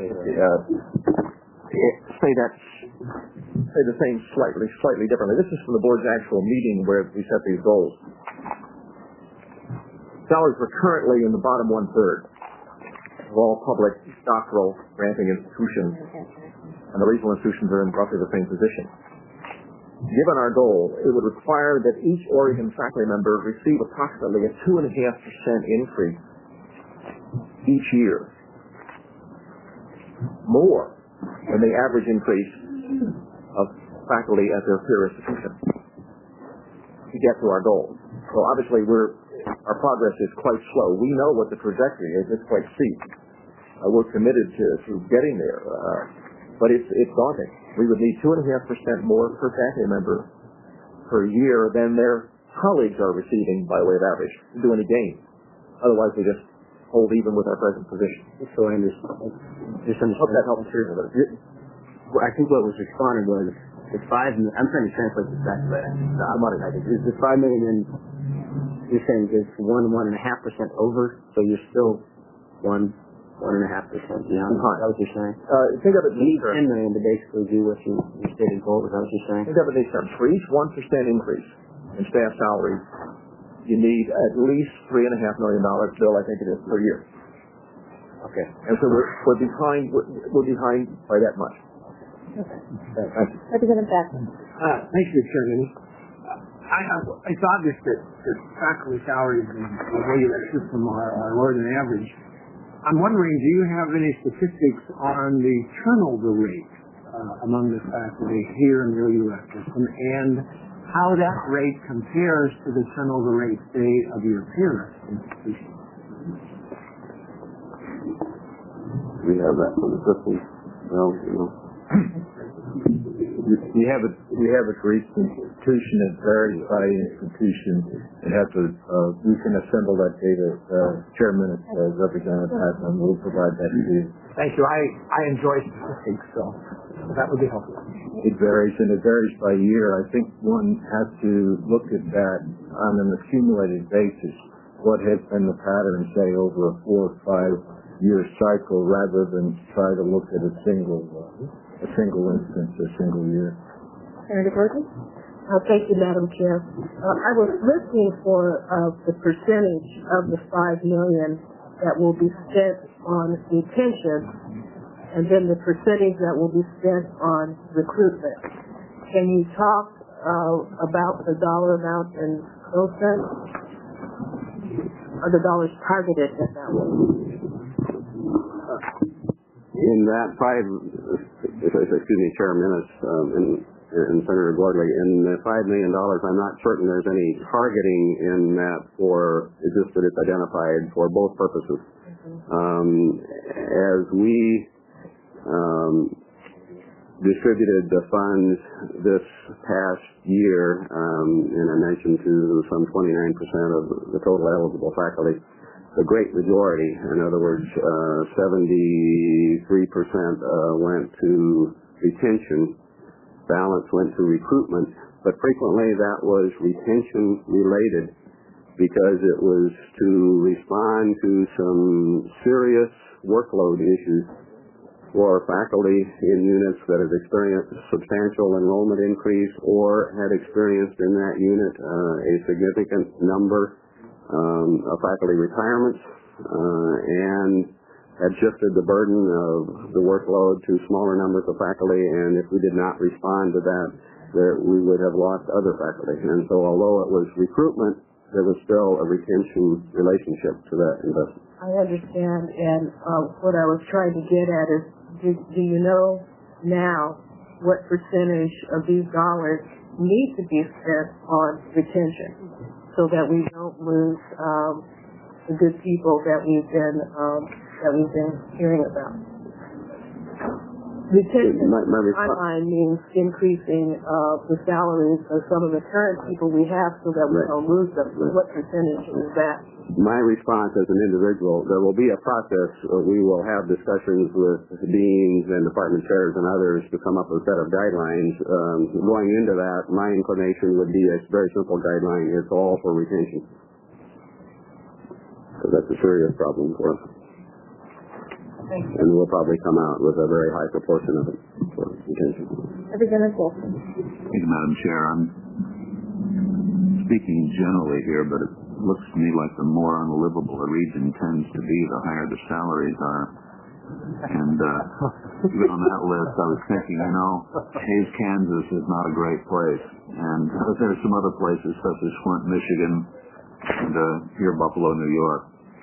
say the thing slightly differently. This is from the board's actual meeting where we set these goals. Salaries were currently in the bottom one-third of all public doctoral granting institutions, and the regional institutions are in roughly the same position. Given our goal, it would require that each Oregon faculty member receive approximately a 2.5% increase each year, more than the average increase of faculty at their peer institution to get to our goal. So obviously our progress is quite slow. We know what the trajectory is. It's quite steep. We're committed to getting there, but it's daunting. We would need 2.5% more per faculty member per year than their colleagues are receiving by way of average to do any gain. Otherwise, we just hold even with our present position. So I understand. Hope that helps you. I think what was responded was the $5 million. I'm trying to translate this back to the money. Is the $5 million? You're saying it's 1.5% over, so you're still 1.5% beyond. Is that what you're saying? Think of it. You need $10 million to basically do what your stated goal. Is that what you're saying? Think of it these terms. For each 1% increase in staff salaries, you need at least $3.5 million, Bill, I think it is, per year. Okay. And so we're behind by that much. Okay. Thank you. Representative Jackson. Thank you, Chairman. It's obvious that faculty salaries in the regular system are lower than average. I'm wondering, do you have any statistics on the turnover rate among the faculty here in the U.S. system, and how that rate compares to the turnover rate, say, of your peer institutions? We have that from the system. Well, we have it for each institution. It varies by institution. We can assemble that data. Chairman, Representative Patman will provide that to you. Thank you. I enjoy statistics, so that would be helpful. It varies, and it varies by year. I think one has to look at that on an accumulated basis. What has been the pattern, say, over a 4 or 5 year cycle, rather than try to look at a single instance, a single year. Senator Burton? Thank you, Madam Chair. I was listening for the percentage of the $5 million that will be spent on retention, and then the percentage that will be spent on recruitment. Can you talk about the dollar amount in those cents? Are the dollars targeted at that one? In that Chairman and Senator Gordley, in the $5 million, I'm not certain there's any targeting in that for, it's just that it's identified for both purposes. As we distributed the funds this past year, and I mentioned to some 29% of the total eligible faculty, the great majority, in other words, 73% went to retention, balance went to recruitment, but frequently that was retention related because it was to respond to some serious workload issues for faculty in units that have experienced substantial enrollment increase or had experienced in that unit a significant number of faculty retirements and had shifted the burden of the workload to smaller numbers of faculty, and if we did not respond to that, we would have lost other faculty. And so although it was recruitment, there was still a retention relationship to that investment. I understand, and what I was trying to get at is, do you know now what percentage of these dollars need to be spent on retention so that we don't lose the good people that we've been hearing about? Retention timeline means increasing the salaries of some of the current people we have so that we don't lose them. What percentage is that? My response as an individual, there will be a process. We will have discussions with deans and department chairs and others to come up with a set of guidelines. Going into that, my inclination would be a very simple guideline. It's all for retention. So that's a serious problem for us. And we'll probably come out with a very high proportion of it for retention. Representative Wilson. Thank you, Madam Chair. I'm speaking generally here, but it looks to me like the more unlivable a region tends to be, the higher the salaries are. And even on that list, I was thinking, Hays, Kansas is not a great place. And there's some other places such as Flint, Michigan, and here Buffalo, New York.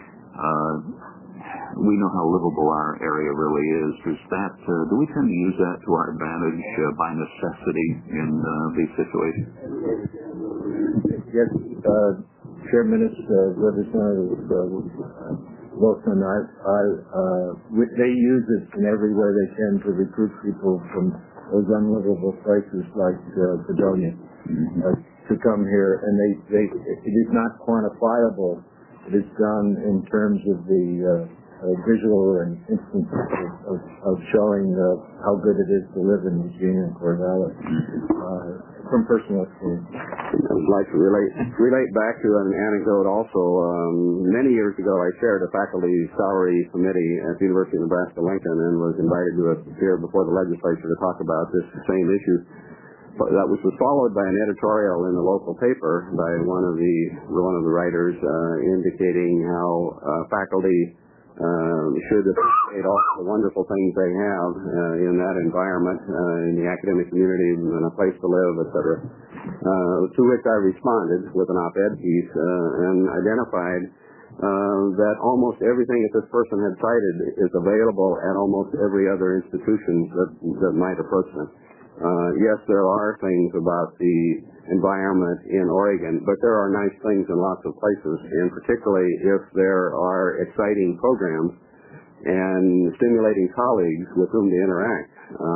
We know how livable our area really is. Do we tend to use that to our advantage by necessity in these situations? Yes, Chairman, Representative Wilson, they use it in every way they can to recruit people from those unlivable places like Fredonia to come here, and it is not quantifiable. It is done in terms of the visual and instances of showing how good it is to live in Eugene and Corvallis from personal experience. I would like to relate back to an anecdote also. Many years ago, I chaired a faculty salary committee at the University of Nebraska-Lincoln and was invited to appear before the legislature to talk about this same issue. But that was followed by an editorial in the local paper by one of the writers indicating how faculty should appreciate all the wonderful things they have in that environment, in the academic community, and a place to live, etc. To which I responded with an op-ed piece and identified that almost everything that this person had cited is available at almost every other institution that might approach them. Yes, there are things about the environment in Oregon, but there are nice things in lots of places, and particularly if there are exciting programs and stimulating colleagues with whom to interact.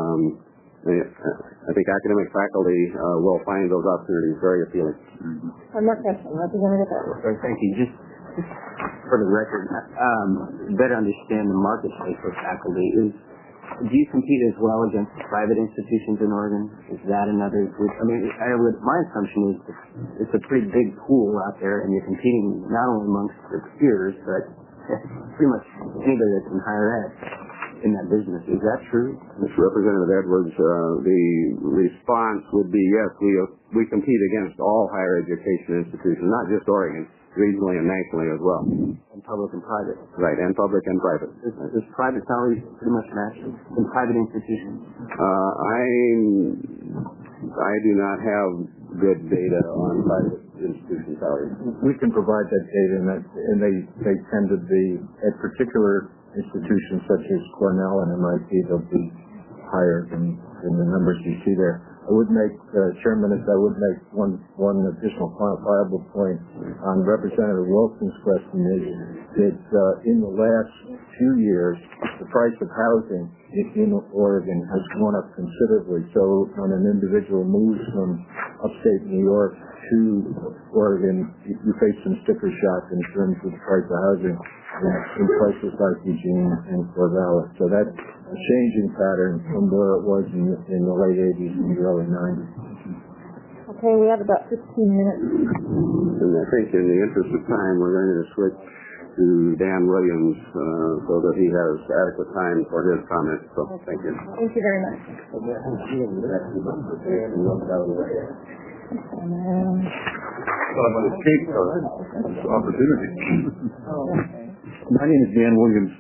I think academic faculty will find those opportunities very appealing. One more question. Representative. Thank you. Just for the record, better understand the marketplace for faculty. Do you compete as well against private institutions in Oregon? Is that another group? My assumption is it's a pretty big pool out there, and you're competing not only amongst your peers, but pretty much anybody that's in higher ed in that business. Is that true? Mr. Representative Edwards, the response would be yes, we compete against all higher education institutions, not just Oregon, regionally and nationally as well. And public and private. Right, and public and private. Is private salaries pretty much matched in private institutions? I do not have good data on private institution salaries. We can provide that data, and they tend to be, at particular institutions such as Cornell and MIT, they'll be higher than the numbers you see there. I would make, Chairman, I would make one additional quantifiable point on Representative Wilson's question is that in the last few years, the price of housing in Oregon has gone up considerably. So when an individual moves from upstate New York to Oregon, you face some sticker shock in terms of the price of housing in places like Eugene and Corvallis. So that's a changing pattern from where it was in the late 80s and the early 90s. Okay, we have about 15 minutes. And I think in the interest of time, we're going to switch to Dan Williams so that he has adequate time for his comments. So thank you. Thank you very much. Opportunity. My name is Dan Williams.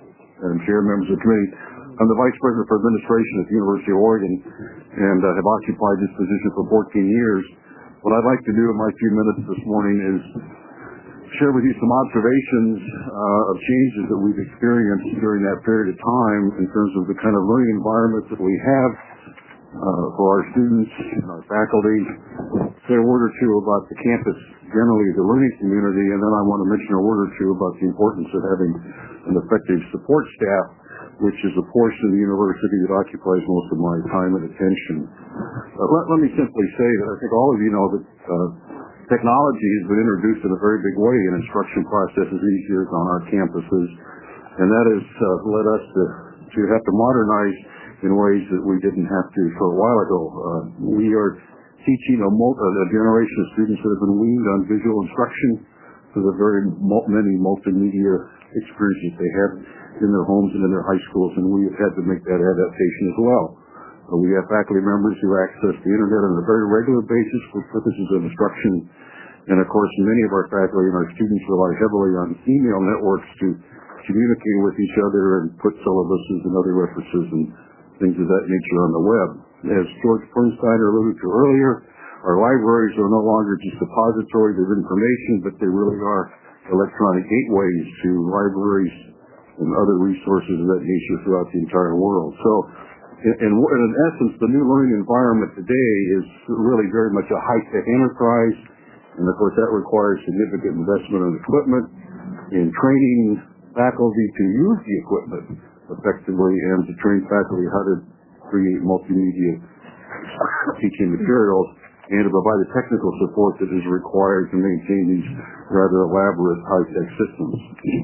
Madam Chair, members of the committee. I'm the Vice President for Administration at the University of Oregon and have occupied this position for 14 years. What I'd like to do in my few minutes this morning is share with you some observations of changes that we've experienced during that period of time in terms of the kind of learning environment that we have for our students and our faculty, say a word or two about the campus generally, the learning community, and then I want to mention a word or two about the importance of having an effective support staff, which is a portion of the university that occupies most of my time and attention. Let me simply say that I think all of you know that technology has been introduced in a very big way in instruction processes these years on our campuses, and that has led us to have to modernize in ways that we didn't have to for a while ago. We are teaching a generation of students that have been weaned on visual instruction for the very many multimedia experiences they have in their homes and in their high schools, and we have had to make that adaptation as well. We have faculty members who access the internet on a very regular basis for purposes of instruction, and of course many of our faculty and our students rely heavily on email networks to communicate with each other and put syllabuses and other references and things of that nature on the web. As George Bernsteiner alluded to earlier, our libraries are no longer just depositories of information, but they really are electronic gateways to libraries and other resources of that nature throughout the entire world. So, in essence, the new learning environment today is really very much a high-tech enterprise, and of course that requires significant investment in equipment, in training faculty to use the equipment effectively, and to train faculty how to create multimedia teaching materials, and to provide the technical support that is required to maintain these rather elaborate high-tech systems.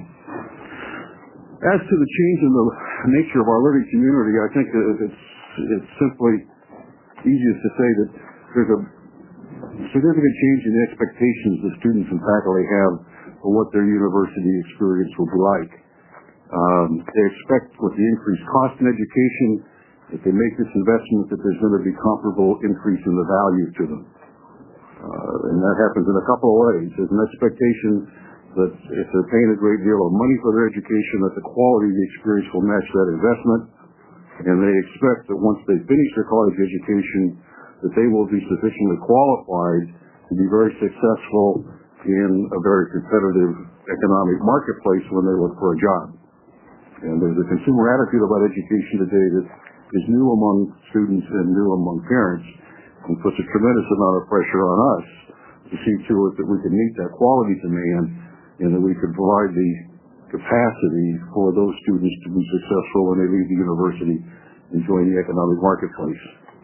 As to the change in the nature of our learning community, I think that it's simply easiest to say that there's a significant change in the expectations that students and faculty have for what their university experience will be like. They expect, with the increased cost in education, if they make this investment, that there's going to be comparable increase in the value to them. And that happens in a couple of ways. There's an expectation that if they're paying a great deal of money for their education, that the quality of the experience will match that investment. And they expect that once they finish their college education, that they will be sufficiently qualified to be very successful in a very competitive economic marketplace when they look for a job. And there's a consumer attitude about education today that is new among students and new among parents, and puts a tremendous amount of pressure on us to see to it that we can meet that quality demand and that we can provide the capacity for those students to be successful when they leave the university and join the economic marketplace.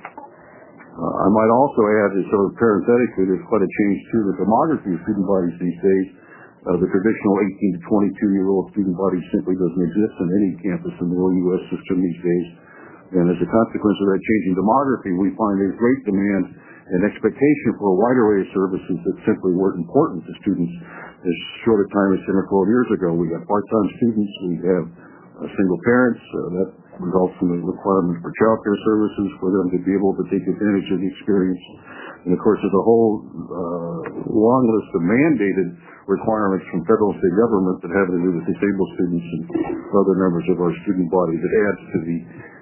I might also add, as sort of parenthetically, there's quite a change to the demography of student bodies these days. The traditional 18 to 22-year-old student body simply doesn't exist in any campus in the U.S. system these days. And as a consequence of that changing demography, we find a great demand and expectation for a wide array of services that simply weren't important to students as short a time as 10 or 12 years ago. We have part-time students, we have single parents, that results in the requirement for child care services for them to be able to take advantage of the experience. And of course, there's a whole long list of mandated requirements from federal and state government that have to do with disabled students and other members of our student body that adds to the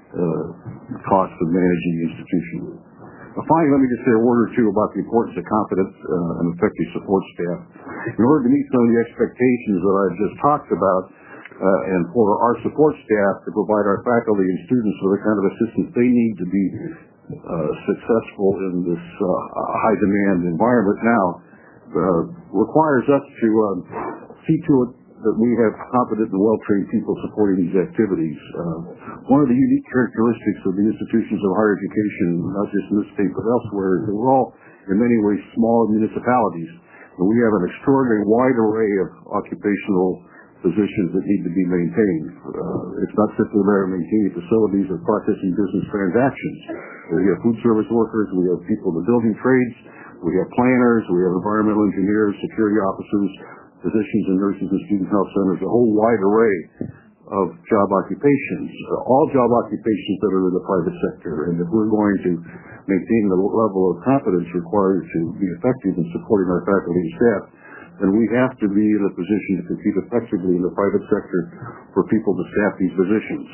cost of managing the institution. Finally, let me just say a word or two about the importance of competent and effective support staff. In order to meet some of the expectations that I've just talked about, and for our support staff to provide our faculty and students with the kind of assistance they need to be successful in this high-demand environment now, requires us to see to it that we have competent and well-trained people supporting these activities. One of the unique characteristics of the institutions of higher education, not just in this state but elsewhere, is that we're all in many ways small municipalities, and we have an extraordinarily wide array of occupational positions that need to be maintained. It's not simply a matter of maintaining facilities or processing business transactions. We have food service workers, we have people in the building trades, we have planners, we have environmental engineers, security officers, physicians and nurses and student health centers, a whole wide array of job occupations, all job occupations that are in the private sector. And if we're going to maintain the level of competence required to be effective in supporting our faculty and staff, then we have to be in a position to compete effectively in the private sector for people to staff these positions.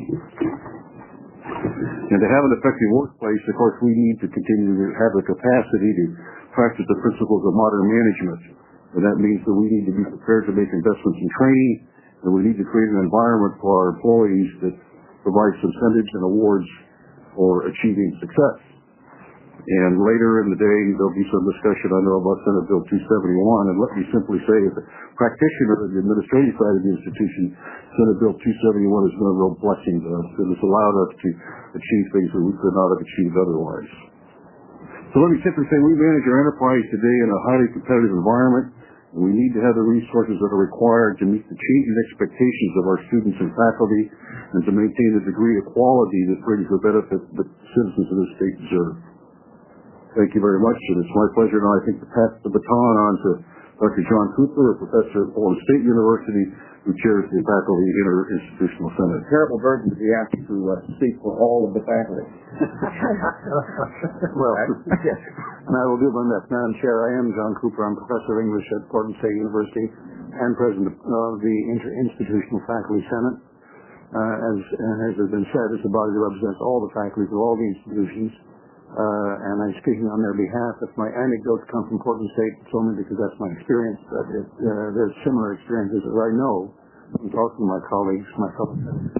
And to have an effective workplace, of course, we need to continue to have the capacity to practice the principles of modern management. And that means that we need to be prepared to make investments in training, and we need to create an environment for our employees that provides incentives and awards for achieving success. And later in the day, there'll be some discussion, I know, about Senate Bill 271, and let me simply say, as a practitioner of the administrative side of the institution, Senate Bill 271 has been a real blessing to us. It has allowed us to achieve things that we could not have achieved otherwise. So let me simply say, we manage our enterprise today in a highly competitive environment, and we need to have the resources that are required to meet the changing expectations of our students and faculty, and to maintain a degree of quality that brings the benefit that citizens of this state deserve. Thank you very much, and it's my pleasure now, I think, to pass the baton on to Dr. John Cooper, a professor at Florida State University, who chairs the Faculty Interinstitutional Senate. Terrible burden to be asked to speak for all of the faculty. Well, yes, and I will do my best. Madam Chair, I am John Cooper. I'm professor of English at Portland State University and president of the Interinstitutional Faculty Senate. As has been said, it's a body that represents all the faculties of all the institutions. And I'm speaking on their behalf. If my anecdotes come from Portland State, it's only because that's my experience, but there's similar experiences that I know from talking to my colleagues, my fellow senators.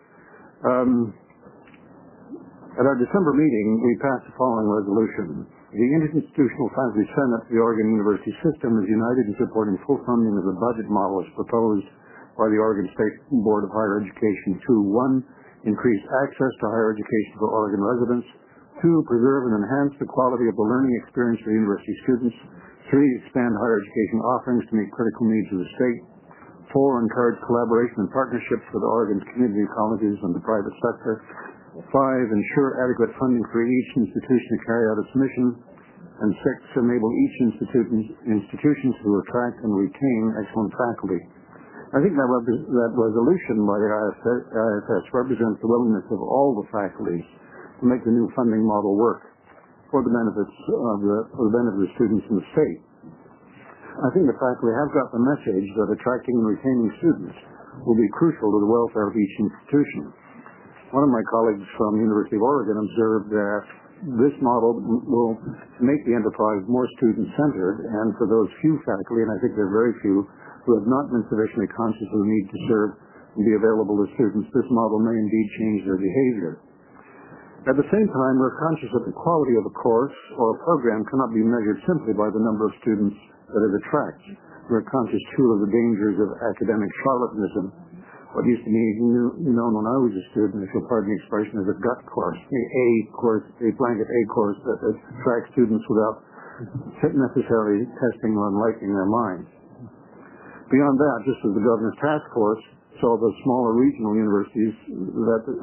At our December meeting, we passed the following resolution. The Interinstitutional Faculty Senate of the Oregon University System is united in supporting full funding of the budget model as proposed by the Oregon State Board of Higher Education to 1. Increase access to higher education for Oregon residents. 2. Preserve and enhance the quality of the learning experience for university students. 3. Expand higher education offerings to meet critical needs of the state. 4. Encourage collaboration and partnerships with Oregon's community colleges and the private sector. 5. Ensure adequate funding for each institution to carry out its mission. And 6. Enable each institution to attract and retain excellent faculty. I think that resolution by the IFS represents the willingness of all the faculties to make the new funding model work for the benefit of the students in the state. I think the faculty have got the message that attracting and retaining students will be crucial to the welfare of each institution. One of my colleagues from the University of Oregon observed that this model will make the enterprise more student-centered, and for those few faculty, and I think there are very few, who have not been sufficiently conscious of the need to serve and be available to students, this model may indeed change their behavior. At the same time, we're conscious that the quality of a course or a program cannot be measured simply by the number of students that it attracts. We're conscious, too, of the dangers of academic charlatanism. What used to be known when I was a student, if you'll pardon the expression, as a gut course, a blanket A course that attracts students without necessarily testing or enlightening their minds. Beyond that, just as the Governor's Task Force saw the smaller regional universities that the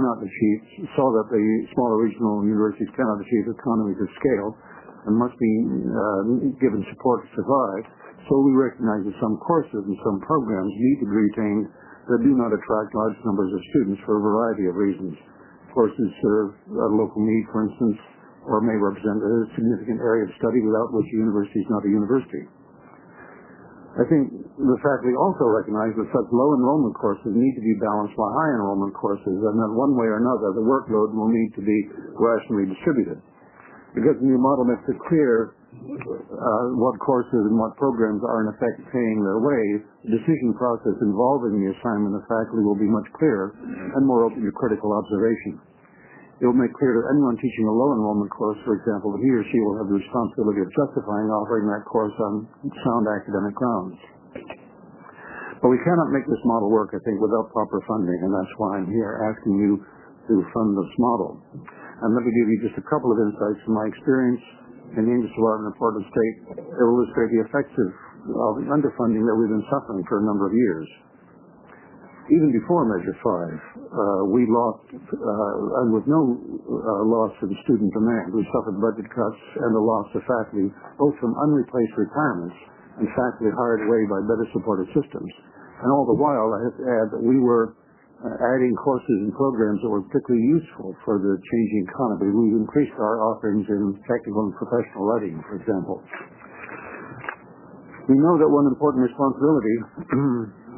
smaller regional universities cannot achieve economies of scale and must be given support to survive, so we recognize that some courses and some programs need to be retained that do not attract large numbers of students for a variety of reasons. Courses serve a local need, for instance, or may represent a significant area of study without which a university is not a university. I think the faculty also recognize that such low enrollment courses need to be balanced by high enrollment courses, and that one way or another the workload will need to be rationally distributed. Because the new model makes it clear what courses and what programs are in effect paying their way, the decision process involving the assignment of faculty will be much clearer and more open to critical observation. It will make clear to anyone teaching a low enrollment course, for example, that he or she will have the responsibility of justifying offering that course on sound academic grounds. But we cannot make this model work, I think, without proper funding, and that's why I'm here asking you to fund this model. And let me give you just a couple of insights from my experience in the English department of Portland State that illustrate the effects of the underfunding that we've been suffering for a number of years. Even before Measure 5, we lost, and with no loss in student demand, we suffered budget cuts and the loss of faculty, both from unreplaced retirements and faculty hired away by better supported systems. And all the while, I have to add that we were adding courses and programs that were particularly useful for the changing economy. We've increased our offerings in technical and professional writing, for example. We know that one important responsibility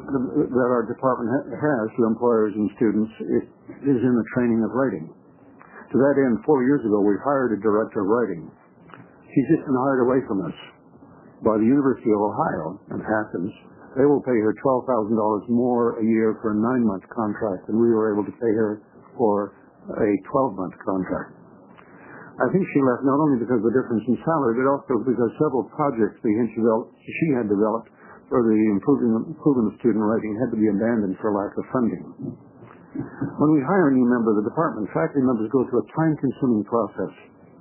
that our department has to employers and students is in the training of writing. To that end, 4 years ago, we hired a director of writing. She's just been hired away from us by the University of Ohio in Athens. They will pay her $12,000 more a year for a 9-month contract than we were able to pay her for a 12-month contract. I think she left not only because of the difference in salary, but also because several projects she had developed for the improvement of student writing had to be abandoned for lack of funding. When we hire a new member of the department, faculty members go through a time-consuming process,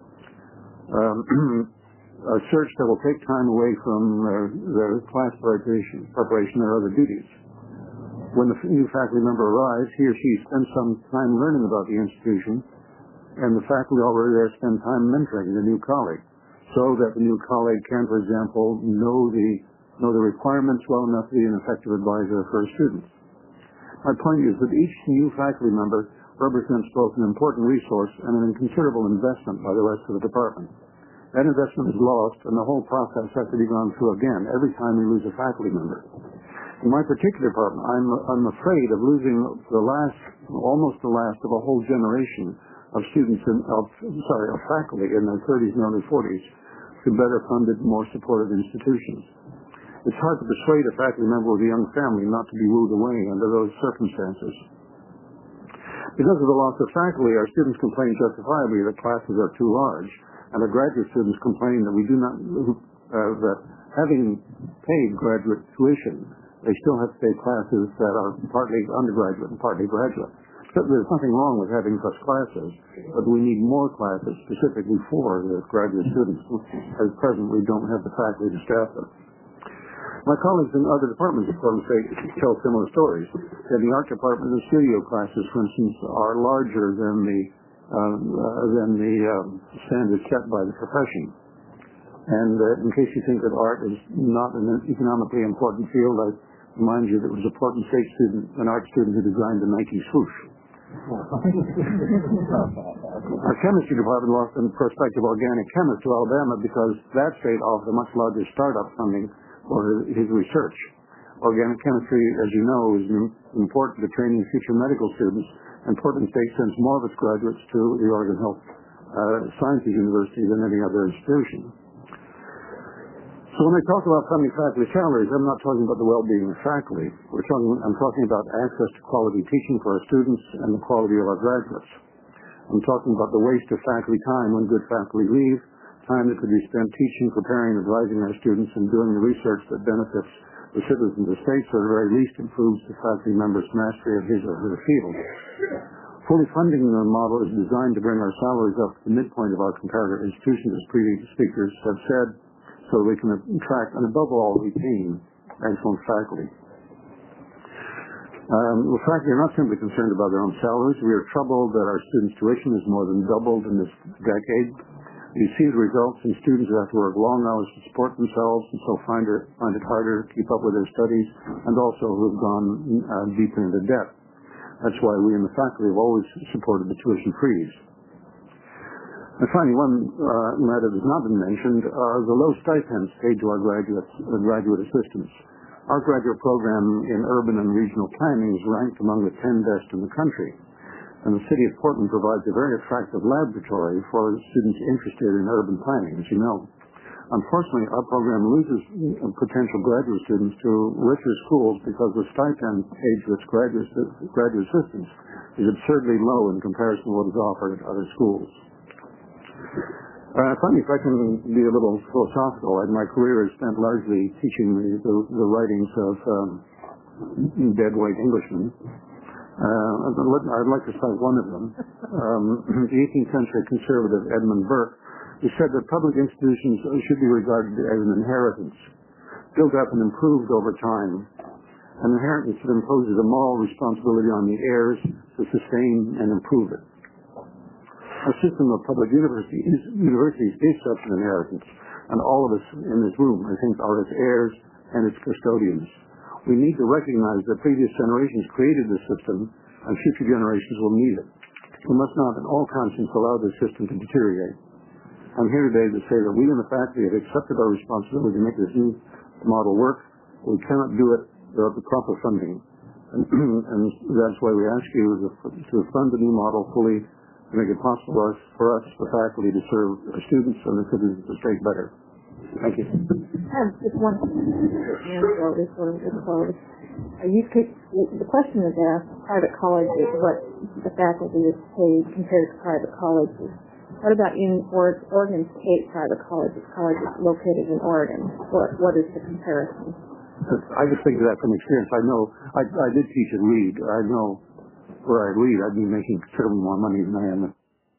a search that will take time away from their class preparation or other duties. When the new faculty member arrives, he or she spends some time learning about the institution, and the faculty already there spend time mentoring the new colleague, so that the new colleague can, for example, know the requirements well enough to be an effective advisor for her students. My point is that each new faculty member represents both an important resource and an considerable investment by the rest of the department. That investment is lost, and the whole process has to be gone through again every time we lose a faculty member. In my particular department, I'm afraid of losing almost the last of a whole generation of faculty in their 30s and early 40s to better funded, more supported institutions. It's hard to persuade a faculty member with a young family not to be wooed away under those circumstances. Because of the loss of faculty, our students complain justifiably that classes are too large, and our graduate students complain that that having paid graduate tuition, they still have to pay classes that are partly undergraduate and partly graduate. So there's nothing wrong with having such classes, but we need more classes specifically for the graduate students. At present, we don't have the faculty to staff them. My colleagues in other departments, of course, tell similar stories. In the art department, the studio classes, for instance, are larger than the standards set by the profession. And in case you think that art is not an economically important field, I remind you that it was a Portland State student, an art student, who designed the Nike swoosh. Our chemistry department lost a prospective organic chemist to Alabama because that state offered a much larger startup funding for his research. Organic chemistry, as you know, is important to training future medical students, and Portland State sends more of its graduates to the Oregon Health Sciences University than any other institution. So when I talk about funding faculty salaries, I'm not talking about the well-being of faculty. I'm talking about access to quality teaching for our students and the quality of our graduates. I'm talking about the waste of faculty time when good faculty leave, time that could be spent teaching, preparing, advising our students, and doing the research that benefits the citizens of the state, so at the very least improves the faculty member's mastery of his or her field. Fully funding the model is designed to bring our salaries up to the midpoint of our comparator institutions, as previous speakers have said, so we can attract and above all retain excellent faculty. The faculty are not simply concerned about their own salaries. We are troubled that our students' tuition has more than doubled in this decade. We see the results in students who have to work long hours to support themselves and so find it harder to keep up with their studies, and also who have gone deeper into debt. That's why we in the faculty have always supported the tuition freeze. And finally, one matter that has not been mentioned are the low stipends paid to our graduate assistants. Our graduate program in urban and regional planning is ranked among the 10 best in the country. And the city of Portland provides a very attractive laboratory for students interested in urban planning, as you know. Unfortunately, our program loses potential graduate students to richer schools because the stipend paid to its graduate assistants is absurdly low in comparison to what is offered at other schools. Finally, if I can be a little philosophical, my career is spent largely teaching the writings of dead-weight Englishmen. I'd like to cite one of them, the 18th century conservative Edmund Burke, who said that public institutions should be regarded as an inheritance, built up and improved over time, an inheritance that imposes a moral responsibility on the heirs to sustain and improve it. Our system of public universities is such an inheritance, and all of us in this room, I think, are its heirs and its custodians. We need to recognize that previous generations created this system, and future generations will need it. We must not, in all conscience, allow this system to deteriorate. I'm here today to say that we in the faculty have accepted our responsibility to make this new model work. We cannot do it without the proper funding. And that's why we ask you to fund the new model fully to make it possible for us, the faculty, to serve our students and the citizens of the state better. Thank you. I have just one answer before we close. The question is asked, private colleges, what the faculty is paid compared to private colleges. What about in Oregon State private colleges located in Oregon? What is the comparison? I just think of that from experience. I know, I did teach at Reed. I know where I read, I'd be making considerably more money than I am.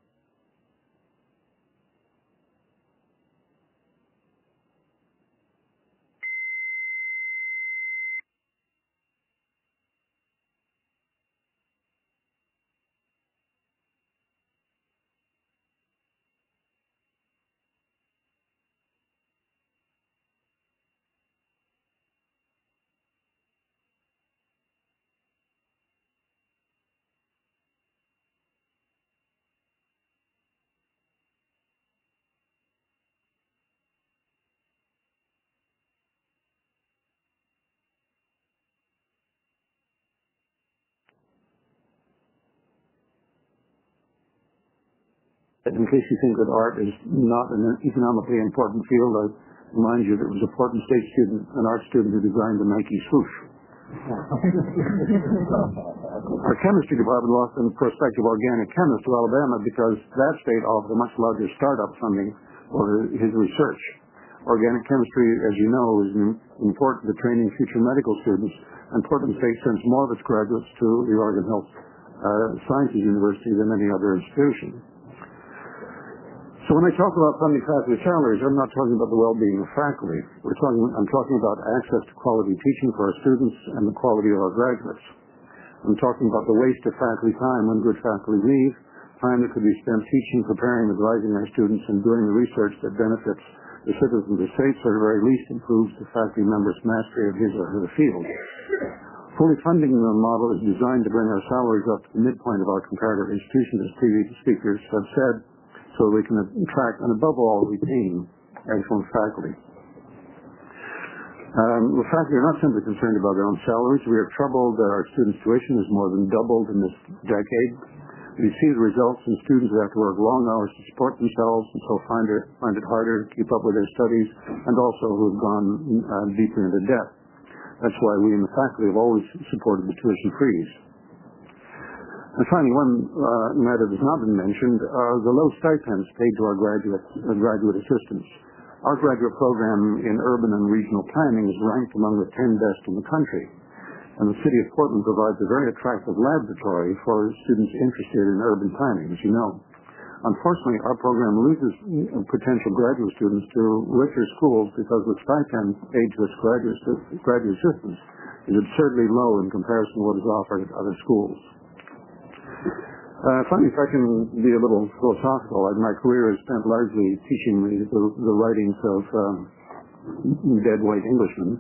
In case you think that art is not an economically important field, I remind you that it was a Portland State student, an art student, who designed the Nike swoosh. Our chemistry department lost a prospective organic chemist to Alabama because that state offered a much larger startup funding for his research. Organic chemistry, as you know, is important to training future medical students, and Portland State sends more of its graduates to the Oregon Health Sciences University than any other institution. So when I talk about funding faculty salaries, I'm not talking about the well-being of faculty. I'm talking about access to quality teaching for our students and the quality of our graduates. I'm talking about the waste of faculty time when good faculty leave, time that could be spent teaching, preparing, advising our students, and doing the research that benefits the citizens of the state, so at the very least improves the faculty member's mastery of his or her field. Fully funding the model is designed to bring our salaries up to the midpoint of our comparative institutions, as previous speakers have said, so we can attract and, above all, retain excellent faculty. The faculty are not simply concerned about their own salaries. We are troubled that our students' tuition has more than doubled in this decade. We see the results in students who have to work long hours to support themselves and so find it harder to keep up with their studies, and also who have gone deeper into debt. That's why we in the faculty have always supported the tuition freeze. And finally, one matter that's not been mentioned are the low stipends paid to our graduate assistants. Our graduate program in urban and regional planning is ranked among the 10 best in the country. And the city of Portland provides a very attractive laboratory for students interested in urban planning, as you know. Unfortunately, our program loses potential graduate students to richer schools because the stipend paid to its graduate assistants is absurdly low in comparison to what is offered at other schools. Finally, if I can be a little philosophical, my career is spent largely teaching the writings of dead white Englishmen.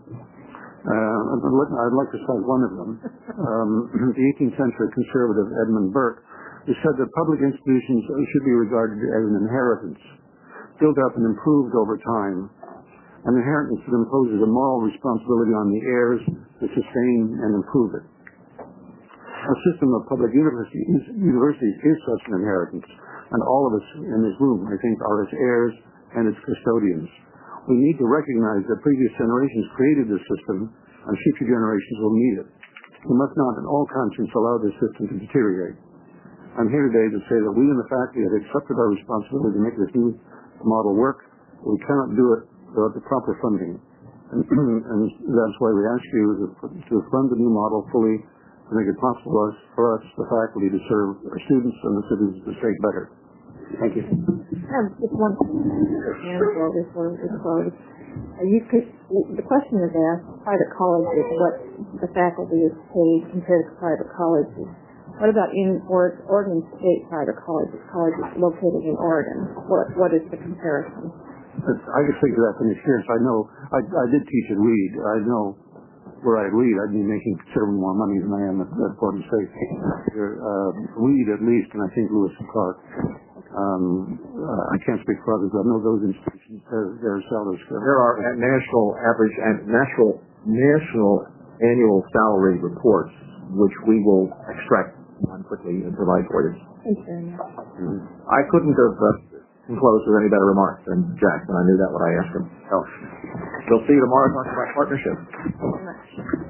I'd like to cite one of them. The 18th century conservative Edmund Burke, who said that public institutions should be regarded as an inheritance, built up and improved over time, an inheritance that imposes a moral responsibility on the heirs to sustain and improve it. Our system of public universities is such an inheritance, and all of us in this room, I think, are its heirs and its custodians. We need to recognize that previous generations created this system, and future generations will need it. We must not, in all conscience, allow this system to deteriorate. I'm here today to say that we in the faculty have accepted our responsibility to make this new model work, but we cannot do it without the proper funding. And that's why we ask you to fund the new model fully, to make it possible for us, the faculty, to serve our students and the citizens of the state better. Thank you. I have just one answer before we close. The question is asked, private colleges, what the faculty is paid compared to private colleges. What about in Oregon State private colleges located in Oregon? What is the comparison? I just think of that from experience. I know, I did teach at Reed. I know where I read, I'd be making considerably more money than I am at Portland State. Reed, at least, and I think Lewis and Clark. I can't speak for others, but I know those institutions, their salaries. There are national annual salary reports, which we will extract quickly and provide for you. Thank you very much. I couldn't have closed with any better remarks than Jack, and I knew that when I asked him. So, we'll see you tomorrow talking about partnership. Thank you very much.